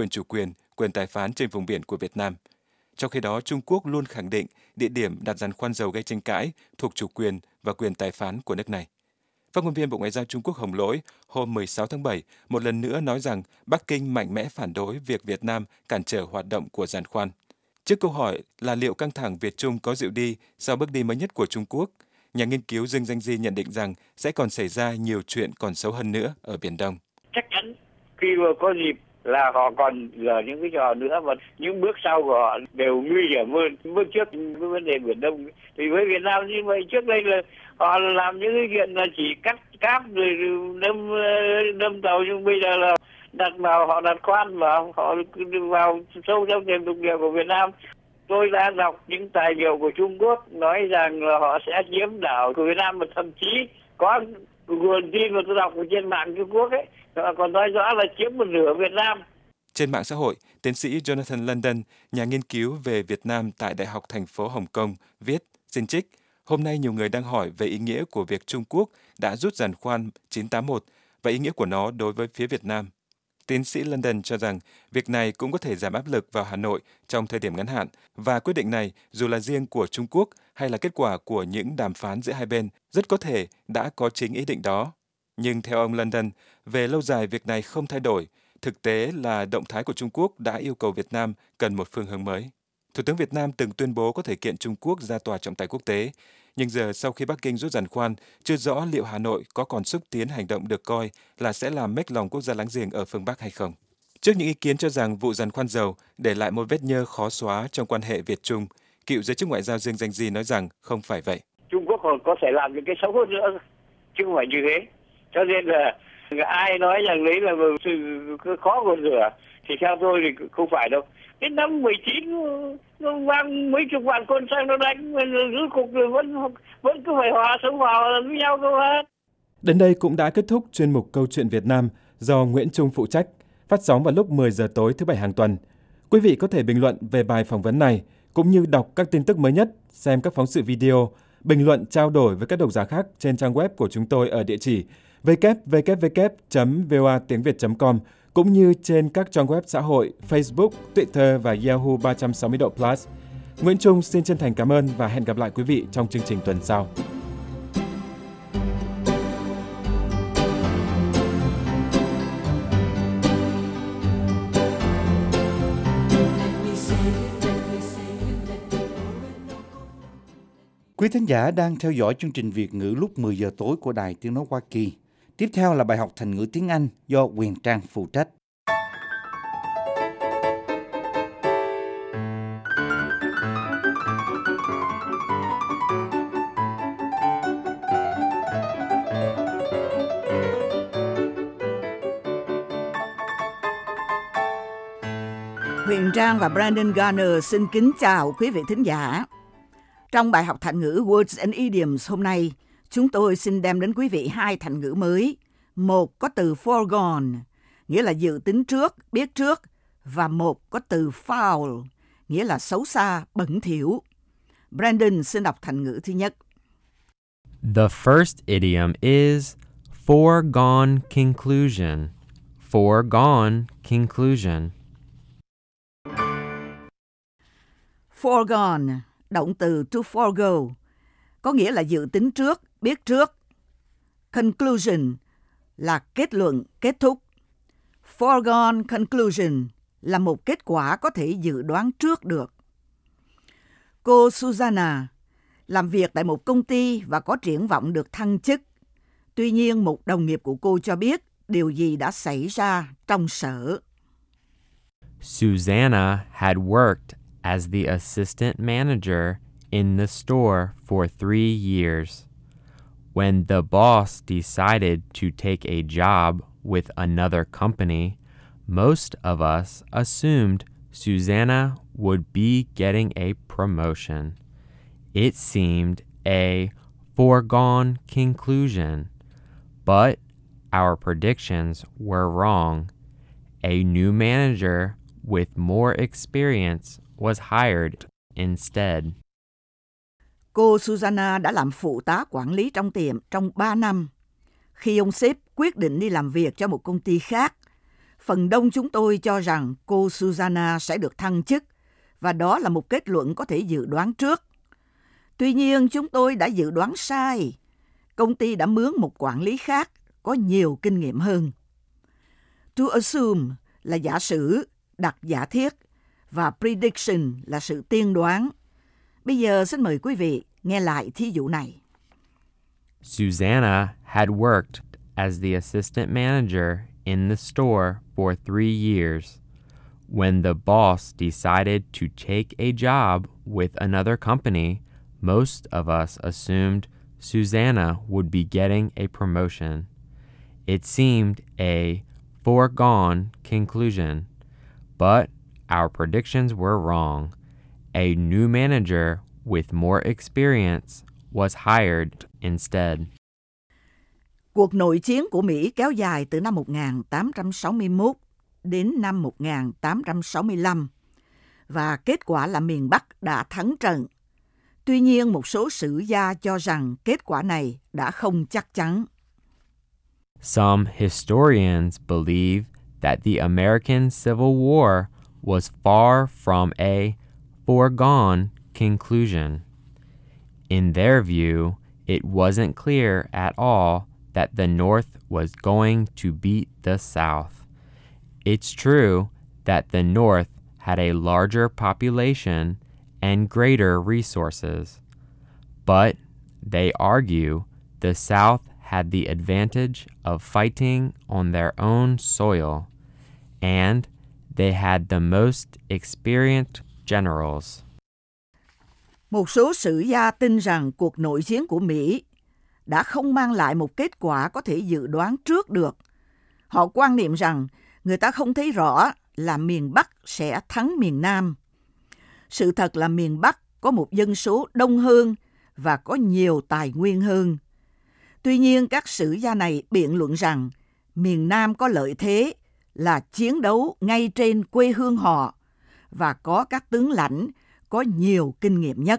Speaker 10: quyền tài phán trên vùng biển của Việt Nam. Trong khi đó, Trung Quốc luôn khẳng định địa điểm đặt giàn khoan dầu gây tranh cãi thuộc chủ quyền và quyền tài phán của nước này. Phát ngôn viên Bộ Ngoại giao Trung Quốc Hồng Lỗi hôm 16 tháng 7 một lần nữa nói rằng Bắc Kinh mạnh mẽ phản đối việc Việt Nam cản trở hoạt động của giàn khoan. Trước câu hỏi là liệu căng thẳng Việt-Trung có dịu đi sau bước đi mới nhất của Trung Quốc, nhà nghiên cứu Dương Danh Di nhận định rằng sẽ còn xảy ra nhiều chuyện còn xấu hơn nữa ở Biển Đông.
Speaker 15: Chắc chắn khi mà có dịp là họ còn giờ những cái trò nữa, và những bước sau của họ đều nguy hiểm hơn bước trước với vấn đề Biển Đông. Thì với Việt Nam như vậy, trước đây là họ làm những cái chuyện là chỉ cắt cáp rồi đâm tàu, nhưng bây giờ là họ đặt khoan vào, họ vào sâu trong thềm lục địa của Việt Nam. Tôi đã đọc những tài liệu của Trung Quốc nói rằng là họ sẽ chiếm đảo của Việt Nam, và thậm chí có nguồn tin mà tôi đọc ở trên mạng Trung Quốc ấy, còn nói rõ là chiếm một nửa Việt Nam.
Speaker 10: Trên mạng xã hội, tiến sĩ Jonathan London, nhà nghiên cứu về Việt Nam tại Đại học thành phố Hồng Kông, viết, xin trích, hôm nay nhiều người đang hỏi về ý nghĩa của việc Trung Quốc đã rút giàn khoan 981 và ý nghĩa của nó đối với phía Việt Nam. Tiến sĩ London cho rằng việc này cũng có thể giảm áp lực vào Hà Nội trong thời điểm ngắn hạn và quyết định này, dù là riêng của Trung Quốc hay là kết quả của những đàm phán giữa hai bên, rất có thể đã có chính ý định đó. Nhưng theo ông London, về lâu dài việc này không thay đổi. Thực tế là động thái của Trung Quốc đã yêu cầu Việt Nam cần một phương hướng mới. Thủ tướng Việt Nam từng tuyên bố có thể kiện Trung Quốc ra tòa trọng tài quốc tế, nhưng giờ sau khi Bắc Kinh rút giàn khoan, chưa rõ liệu Hà Nội có còn xúc tiến hành động được coi là sẽ làm mếch lòng quốc gia láng giềng ở phương Bắc hay không. Trước những ý kiến cho rằng vụ giàn khoan dầu để lại một vết nhơ khó xóa trong quan hệ Việt-Trung, cựu giới chức ngoại giao Dương Danh Di nói rằng không phải vậy.
Speaker 15: Trung Quốc còn có thể làm những cái xấu hơn nữa, chứ không phải như thế. Cho nên là ai nói rằng đấy là sự khó gột rửa thì theo tôi thì không phải đâu. Đến năm 19 nó mang mấy chục vạn quân sang nó đánh, rốt cục vẫn cứ phải hòa sống vào với nhau thôi hết.
Speaker 16: Đến đây cũng đã kết thúc chuyên mục Câu chuyện Việt Nam do Nguyễn Trung phụ trách, phát sóng vào lúc 10 giờ tối thứ Bảy hàng tuần. Quý vị có thể bình luận về bài phỏng vấn này, cũng như đọc các tin tức mới nhất, xem các phóng sự video, bình luận trao đổi với các độc giả khác trên trang web của chúng tôi ở địa chỉ www.voatiengviet.com, cũng như trên các trang web xã hội Facebook, Twitter và Yahoo 360 độ Plus. Nguyễn Trung xin chân thành cảm ơn và hẹn gặp lại quý vị trong chương trình tuần sau.
Speaker 1: Quý thính giả đang theo dõi chương trình Việt ngữ lúc 10 giờ tối của Đài Tiếng nói Hoa Kỳ. Tiếp theo là bài học thành ngữ tiếng Anh do Quyền Trang phụ trách.
Speaker 17: Huyền Trang và Brandon Garner xin kính chào quý vị thính giả. Trong bài học thành ngữ Words and Idioms hôm nay, chúng tôi xin đem đến quý vị hai thành ngữ mới. Một có từ foregone, nghĩa là dự tính trước, biết trước, và một có từ foul, nghĩa là xấu xa, bẩn thỉu. Brandon xin đọc thành ngữ thứ nhất.
Speaker 18: The first idiom is foregone conclusion. Foregone conclusion.
Speaker 17: Foregone, động từ to forego, có nghĩa là dự tính trước, biết trước. Conclusion là kết luận, kết thúc. Foregone conclusion là một kết quả có thể dự đoán trước được. Cô Susanna làm việc tại một công ty và có triển vọng được thăng chức. Tuy nhiên, một đồng nghiệp của cô cho biết điều gì đã xảy ra trong sở.
Speaker 18: Susanna had worked as the assistant manager in the store for 3 years. When the boss decided to take a job with another company, most of us assumed Susanna would be getting a promotion. It seemed a foregone conclusion, but our predictions were wrong. A new manager with more experience was hired instead.
Speaker 17: Cô Susanna đã làm phụ tá quản lý trong tiệm trong 3 năm. Khi ông sếp quyết định đi làm việc cho một công ty khác, phần đông chúng tôi cho rằng cô Susanna sẽ được thăng chức, và đó là một kết luận có thể dự đoán trước. Tuy nhiên, chúng tôi đã dự đoán sai. Công ty đã mướn một quản lý khác, có nhiều kinh nghiệm hơn. To assume là giả sử, đặt giả thiết, và prediction là sự tiên đoán. Bây giờ xin mời quý vị nghe lại thí dụ này.
Speaker 18: Susanna had worked as the assistant manager in the store for 3 years. When the boss decided to take a job with another company, most of us assumed Susanna would be getting a promotion. It seemed a foregone conclusion, but our predictions were wrong. A new manager with more experience was hired instead.
Speaker 17: Cuộc nội chiến của Mỹ kéo dài từ năm 1861 đến năm 1865 và kết quả là miền Bắc đã thắng trận. Tuy nhiên, một số sử gia cho rằng kết quả này đã không chắc chắn.
Speaker 18: Some historians believe that the American Civil War was far from a foregone conclusion. In their view, it wasn't clear at all that the North was going to beat the South. It's true that the North had a larger population and greater resources, but they argue the South had the advantage of fighting on their own soil, and they had the most experienced generals.
Speaker 17: Một số sử gia tin rằng cuộc nội chiến của Mỹ đã không mang lại một kết quả có thể dự đoán trước được. Họ quan niệm rằng người ta không thấy rõ là miền Bắc sẽ thắng miền Nam. Sự thật là miền Bắc có một dân số đông hơn và có nhiều tài nguyên hơn. Tuy nhiên, các sử gia này biện luận rằng miền Nam có lợi thế là chiến đấu ngay trên quê hương họ và có các tướng lãnh có nhiều kinh nghiệm nhất.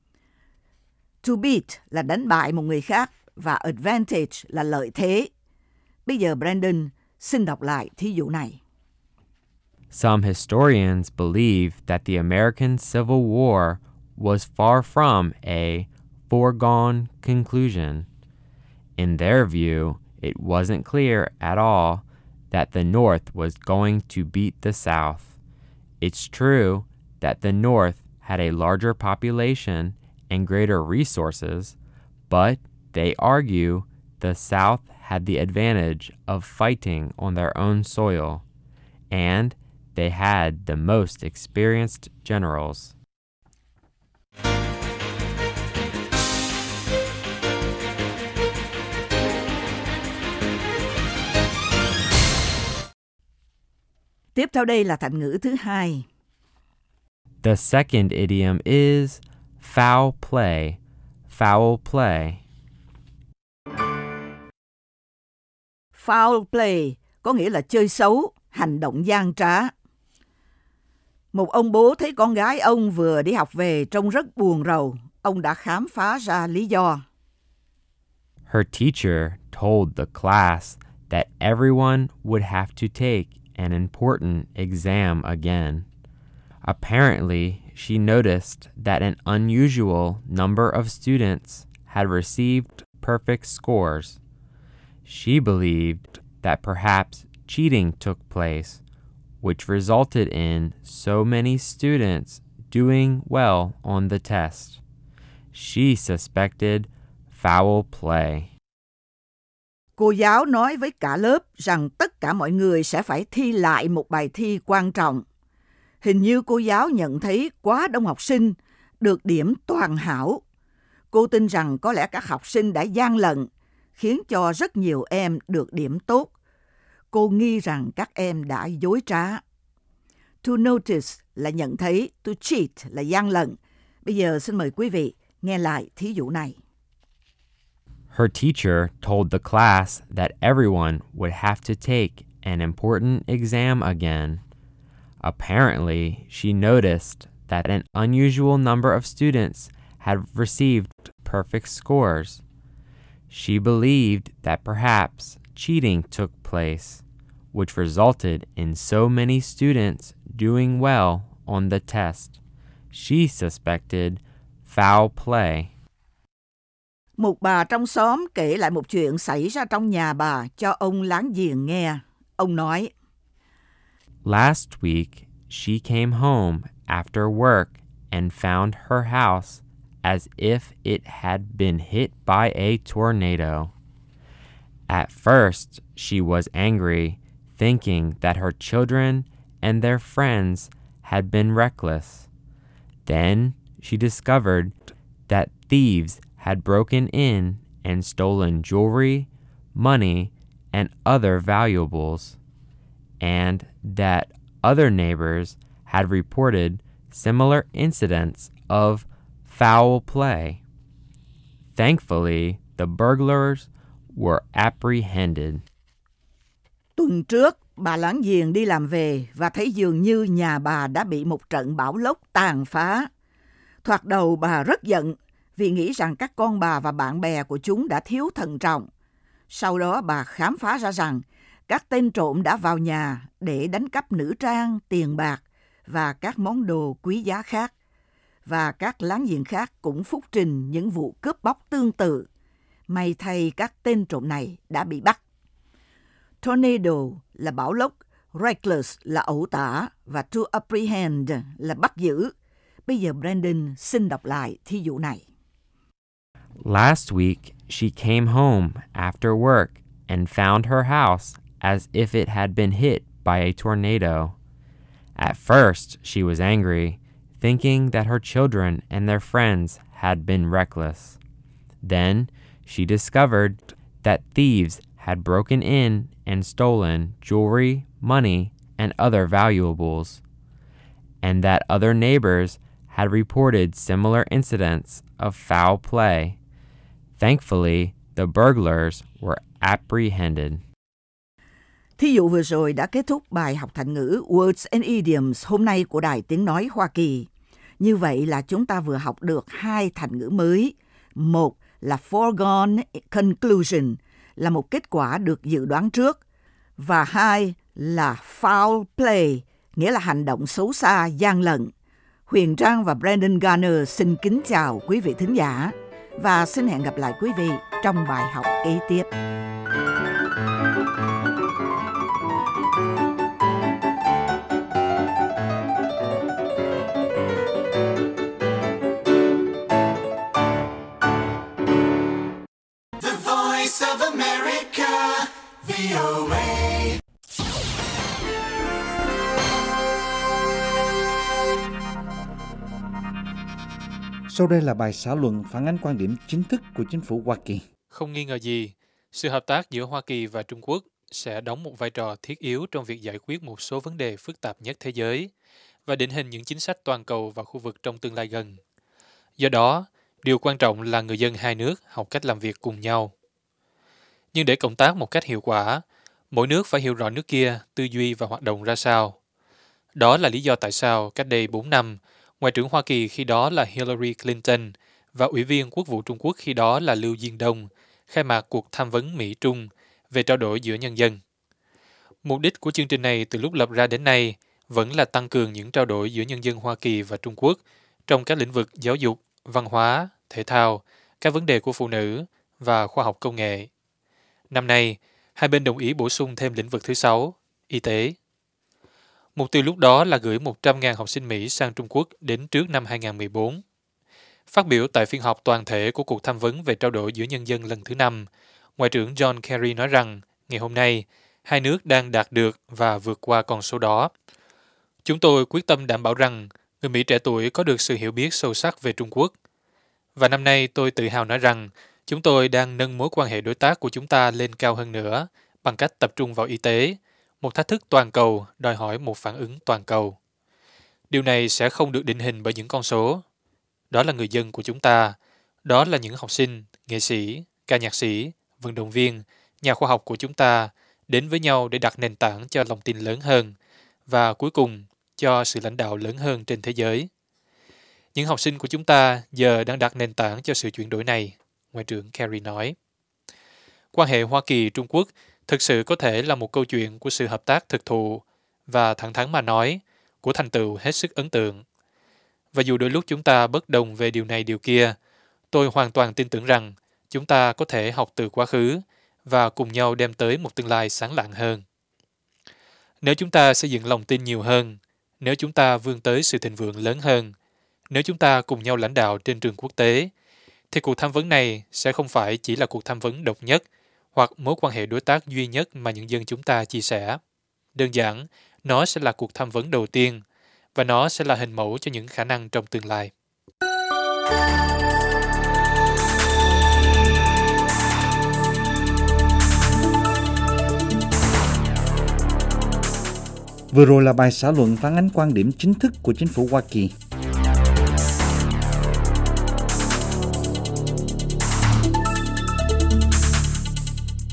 Speaker 17: To beat là đánh bại một người khác và advantage là lợi thế. Bây giờ Brandon xin đọc lại thí dụ này.
Speaker 18: Some historians believe that the American Civil War was far from a foregone conclusion. In their view, it wasn't clear at all that the North was going to beat the South. It's true that the North had a larger population and greater resources, but they argue the South had the advantage of fighting on their own soil, and they had the most experienced generals.
Speaker 17: Tiếp theo đây là thành ngữ thứ hai.
Speaker 18: The second idiom is foul play. Foul play.
Speaker 17: Foul play có nghĩa là chơi xấu, hành động gian trá. Một ông bố thấy con gái ông vừa đi học về trông rất buồn rầu. Ông đã khám phá ra lý do.
Speaker 18: Her teacher told the class that everyone would have to take an important exam again. Apparently, she noticed that an unusual number of students had received perfect scores. She believed that perhaps cheating took place, which resulted in so many students doing well on the test. She suspected foul play.
Speaker 17: Cô giáo nói với cả lớp rằng tất cả mọi người sẽ phải thi lại một bài thi quan trọng. Hình như cô giáo nhận thấy quá đông học sinh được điểm toàn hảo. Cô tin rằng có lẽ các học sinh đã gian lận, khiến cho rất nhiều em được điểm tốt. Cô nghi rằng các em đã dối trá. To notice là nhận thấy, to cheat là gian lận. Bây giờ xin mời quý vị nghe lại thí dụ này.
Speaker 18: Her teacher told the class that everyone would have to take an important exam again. Apparently, she noticed that an unusual number of students had received perfect scores. She believed that perhaps cheating took place, which resulted in so many students doing well on the test. She suspected foul play.
Speaker 17: Một bà trong xóm kể lại một chuyện xảy ra trong nhà bà cho ông láng giềng nghe. Ông nói,
Speaker 18: Last week, she came home after work and found her house as if it had been hit by a tornado. At first, she was angry, thinking that her children and their friends had been reckless. Then she discovered that thieves had broken in and stolen jewelry, money, and other valuables, and that other neighbors had reported similar incidents of foul play. Thankfully, the burglars were apprehended.
Speaker 17: Tuần trước, bà láng giềng đi làm về và thấy dường như nhà bà đã bị một trận bão lốc tàn phá. Thoạt đầu bà rất giận vì nghĩ rằng các con bà và bạn bè của chúng đã thiếu thận trọng. Sau đó bà khám phá ra rằng các tên trộm đã vào nhà để đánh cắp nữ trang, tiền bạc và các món đồ quý giá khác. Và các láng giềng khác cũng phúc trình những vụ cướp bóc tương tự. May thay các tên trộm này đã bị bắt. Tornado là bão lốc, reckless là ẩu tả và to apprehend là bắt giữ. Bây giờ Brandon xin đọc lại thí dụ này.
Speaker 18: Last week, she came home after work and found her house as if it had been hit by a tornado. At first, she was angry, thinking that her children and their friends had been reckless. Then, she discovered that thieves had broken in and stolen jewelry, money, and other valuables, and that other neighbors had reported similar incidents of foul play. Thankfully, the burglars were apprehended.
Speaker 17: Thí dụ vừa rồi đã kết thúc bài học thành ngữ Words and Idioms hôm nay của Đài Tiếng Nói Hoa Kỳ. Như vậy là chúng ta vừa học được 2 thành ngữ mới. Một là foregone conclusion, là một kết quả được dự đoán trước. Và 2 là foul play, nghĩa là hành động xấu xa, gian lận. Huyền Trang và Brandon Garner xin kính chào quý vị thính giả và xin hẹn gặp lại quý vị trong bài học kế tiếp.
Speaker 7: The Voice of America, VOA.
Speaker 1: Sau đây là bài xã luận phản ánh quan điểm chính thức của chính phủ Hoa Kỳ.
Speaker 3: Không nghi ngờ gì, sự hợp tác giữa Hoa Kỳ và Trung Quốc sẽ đóng một vai trò thiết yếu trong việc giải quyết một số vấn đề phức tạp nhất thế giới và định hình những chính sách toàn cầu và khu vực trong tương lai gần. Do đó, điều quan trọng là người dân hai nước học cách làm việc cùng nhau. Nhưng để cộng tác một cách hiệu quả, mỗi nước phải hiểu rõ nước kia, tư duy và hoạt động ra sao. Đó là lý do tại sao cách đây 4 năm, Ngoại trưởng Hoa Kỳ khi đó là Hillary Clinton và Ủy viên Quốc vụ Trung Quốc khi đó là Lưu Diên Đông khai mạc cuộc tham vấn Mỹ-Trung về trao đổi giữa nhân dân. Mục đích của chương trình này từ lúc lập ra đến nay vẫn là tăng cường những trao đổi giữa nhân dân Hoa Kỳ và Trung Quốc trong các lĩnh vực giáo dục, văn hóa, thể thao, các vấn đề của phụ nữ và khoa học công nghệ. Năm nay, hai bên đồng ý bổ sung thêm lĩnh vực thứ 6, y tế. Mục tiêu lúc đó là gửi 100.000 học sinh Mỹ sang Trung Quốc đến trước năm 2014. Phát biểu tại phiên họp toàn thể của cuộc tham vấn về trao đổi giữa nhân dân lần thứ 5, Ngoại trưởng John Kerry nói rằng ngày hôm nay, hai nước đang đạt được và vượt qua con số đó. Chúng tôi quyết tâm đảm bảo rằng người Mỹ trẻ tuổi có được sự hiểu biết sâu sắc về Trung Quốc. Và năm nay tôi tự hào nói rằng chúng tôi đang nâng mối quan hệ đối tác của chúng ta lên cao hơn nữa bằng cách tập trung vào y tế, một thách thức toàn cầu đòi hỏi một phản ứng toàn cầu. Điều này sẽ không được định hình bởi những con số. Đó là người dân của chúng ta, đó là những học sinh, nghệ sĩ, ca nhạc sĩ, vận động viên, nhà khoa học của chúng ta đến với nhau để đặt nền tảng cho lòng tin lớn hơn và cuối cùng cho sự lãnh đạo lớn hơn trên thế giới. Những học sinh của chúng ta giờ đang đặt nền tảng cho sự chuyển đổi này, Ngoại trưởng Kerry nói. Quan hệ Hoa Kỳ-Trung Quốc thực sự có thể là một câu chuyện của sự hợp tác thực thụ và thẳng thắn mà nói, của thành tựu hết sức ấn tượng. Và dù đôi lúc chúng ta bất đồng về điều này điều kia, tôi hoàn toàn tin tưởng rằng chúng ta có thể học từ quá khứ và cùng nhau đem tới một tương lai sáng lạng hơn. Nếu chúng ta xây dựng lòng tin nhiều hơn, nếu chúng ta vươn tới sự thịnh vượng lớn hơn, nếu chúng ta cùng nhau lãnh đạo trên trường quốc tế, thì cuộc tham vấn này sẽ không phải chỉ là cuộc tham vấn độc nhất hoặc mối quan hệ đối tác duy nhất mà những dân chúng ta chia sẻ. Đơn giản, nó sẽ là cuộc tham vấn đầu tiên và nó sẽ là hình mẫu cho những khả năng trong tương lai.
Speaker 1: Vừa rồi là bài xã luận phản ánh quan điểm chính thức của chính phủ Hoa Kỳ.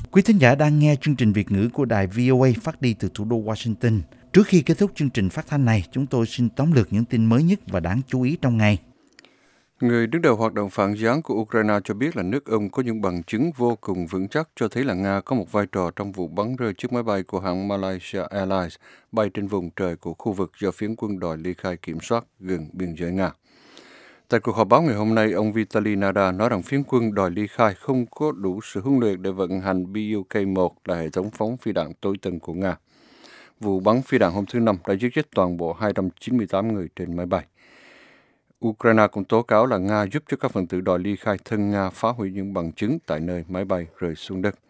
Speaker 1: Quý thính giả đang nghe chương trình Việt ngữ của đài VOA phát đi từ thủ đô Washington. Trước khi kết thúc chương trình phát thanh này, chúng tôi xin tóm lược những tin mới nhất và đáng chú ý trong ngày.
Speaker 2: Người đứng đầu hoạt động phản gián của Ukraine cho biết là nước ông có những bằng chứng vô cùng vững chắc cho thấy là Nga có một vai trò trong vụ bắn rơi chiếc máy bay của hãng Malaysia Airlines bay trên vùng trời của khu vực do phiến quân đòi ly khai kiểm soát gần biên giới Nga. Tại cuộc họp báo ngày hôm nay, ông Vitaly Nada nói rằng phiến quân đòi ly khai không có đủ sự huấn luyện để vận hành Buk-1 là hệ thống phóng phi đạn tối tân của Nga. Vụ bắn phi đạn hôm thứ Năm đã giết chết toàn bộ 298 người trên máy bay. Ukraine cũng tố cáo là Nga giúp cho các phần tử đòi ly khai thân Nga phá hủy những bằng chứng tại nơi máy bay rơi xuống đất.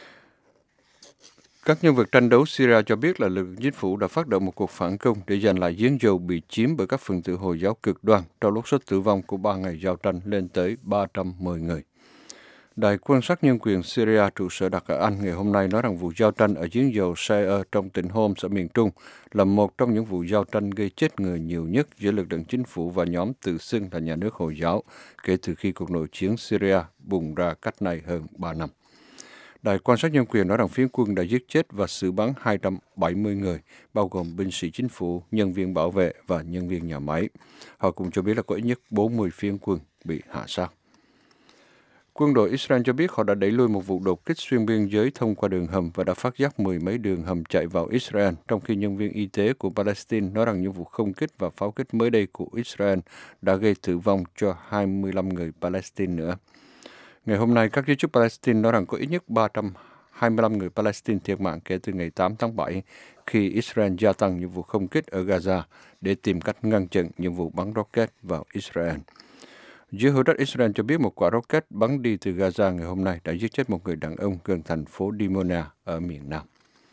Speaker 2: Các nhân vật tranh đấu Syria cho biết là lực lượng chính phủ đã phát động một cuộc phản công để giành lại giếng dầu bị chiếm bởi các phần tử Hồi giáo cực đoan trong lúc số tử vong của 3 ngày giao tranh lên tới 310 người. Đài quan sát nhân quyền Syria trụ sở đặt ở Anh ngày hôm nay nói rằng vụ giao tranh ở giếng dầu Shire trong tỉnh Homs ở miền Trung là một trong những vụ giao tranh gây chết người nhiều nhất giữa lực lượng chính phủ và nhóm tự xưng là nhà nước Hồi giáo kể từ khi cuộc nội chiến Syria bùng ra cách nay hơn 3 năm. Đài quan sát nhân quyền nói rằng phiến quân đã giết chết và xử bắn 270 người, bao gồm binh sĩ chính phủ, nhân viên bảo vệ và nhân viên nhà máy. Họ cũng cho biết là có ít nhất 40 phiến quân bị hạ sát. Quân đội Israel cho biết họ đã đẩy lùi một vụ đột kích xuyên biên giới thông qua đường hầm và đã phát giác 10 mấy đường hầm chạy vào Israel, trong khi nhân viên y tế của Palestine nói rằng những vụ không kích và pháo kích mới đây của Israel đã gây tử vong cho 25 người Palestine nữa. Ngày hôm nay, các giới chức Palestine nói rằng có ít nhất 325 người Palestine thiệt mạng kể từ ngày 8 tháng 7 khi Israel gia tăng những vụ không kích ở Gaza để tìm cách ngăn chặn những vụ bắn rocket vào Israel. Giới hữu trách Israel cho biết một quả rocket bắn đi từ Gaza ngày hôm nay đã giết chết một người đàn ông gần thành phố Dimona ở miền Nam.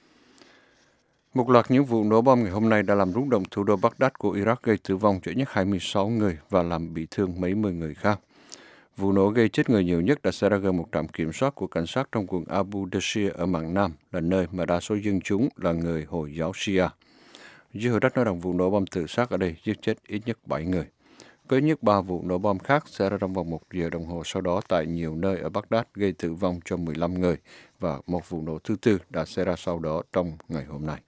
Speaker 2: Một loạt những vụ nổ bom ngày hôm nay đã làm rung động thủ đô Baghdad của Iraq, gây tử vong cho ít nhất 26 người và làm bị thương mấy mươi người khác. Vụ nổ gây chết người nhiều nhất đã xảy ra gần một trạm kiểm soát của cảnh sát trong quận Abu Dashir ở mạn Nam, là nơi mà đa số dân chúng là người Hồi giáo Shia. Giới hữu trách nói rằng vụ nổ bom tự sát ở đây giết chết ít nhất 7 người. Có ít nhất 3 vụ nổ bom khác xảy ra trong vòng 1 giờ đồng hồ sau đó tại nhiều nơi ở Baghdad, gây tử vong cho 15 người, và một vụ nổ thứ tư đã xảy ra sau đó trong ngày hôm nay.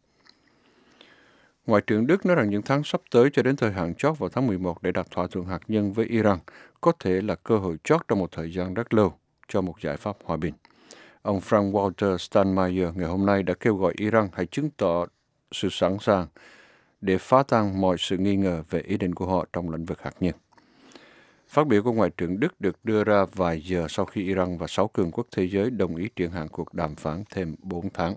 Speaker 2: Ngoại trưởng Đức nói rằng những tháng sắp tới cho đến thời hạn chót vào tháng 11 để đạt thỏa thuận hạt nhân với Iran có thể là cơ hội chót trong một thời gian rất lâu cho một giải pháp hòa bình. Ông Frank-Walter Steinmeier ngày hôm nay đã kêu gọi Iran hãy chứng tỏ sự sẵn sàng để phá tan mọi sự nghi ngờ về ý định của họ trong lĩnh vực hạt nhân. Phát biểu của Ngoại trưởng Đức được đưa ra vài giờ sau khi Iran và 6 cường quốc thế giới đồng ý triển hạn cuộc đàm phán thêm 4 tháng.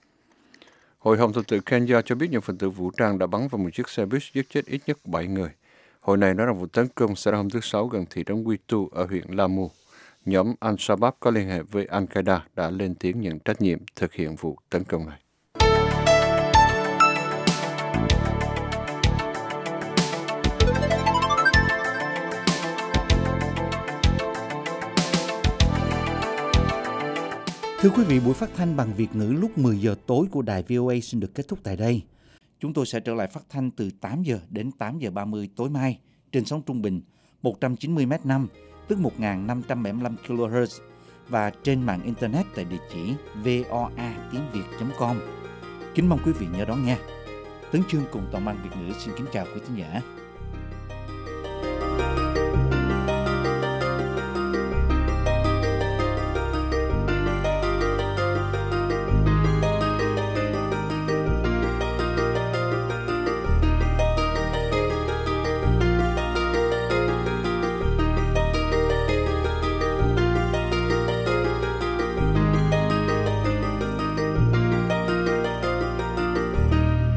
Speaker 2: Hội Hồng Thập tự Kenya cho biết những phần tử vũ trang đã bắn vào một chiếc xe bus giết chết ít nhất 7 người. Hội này nói rằng vụ tấn công xảy ra hôm thứ Sáu gần thị trấn Witu ở huyện Lamu. Nhóm Al-Shabaab có liên hệ với Al-Qaeda đã lên tiếng nhận trách nhiệm thực hiện vụ tấn công này.
Speaker 1: Thưa quý vị, buổi phát thanh bằng Việt ngữ lúc 10 giờ tối của đài VOA xin được kết thúc tại đây. Chúng tôi sẽ trở lại phát thanh từ 8 giờ đến 8 giờ 30 tối mai trên sóng trung bình 190 m5, tức 1575 kHz, và trên mạng Internet tại địa chỉ voa.tiếng.việt.com. Kính mong quý vị nhớ đón nghe. Tấn Chương cùng toàn ban Việt ngữ xin kính chào quý thính giả.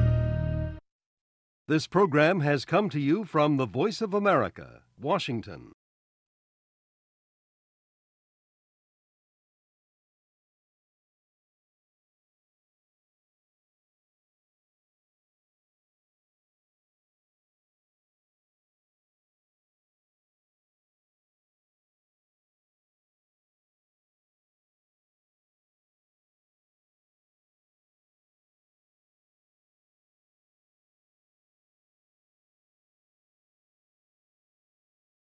Speaker 19: This program has come to you from the Voice of America, Washington.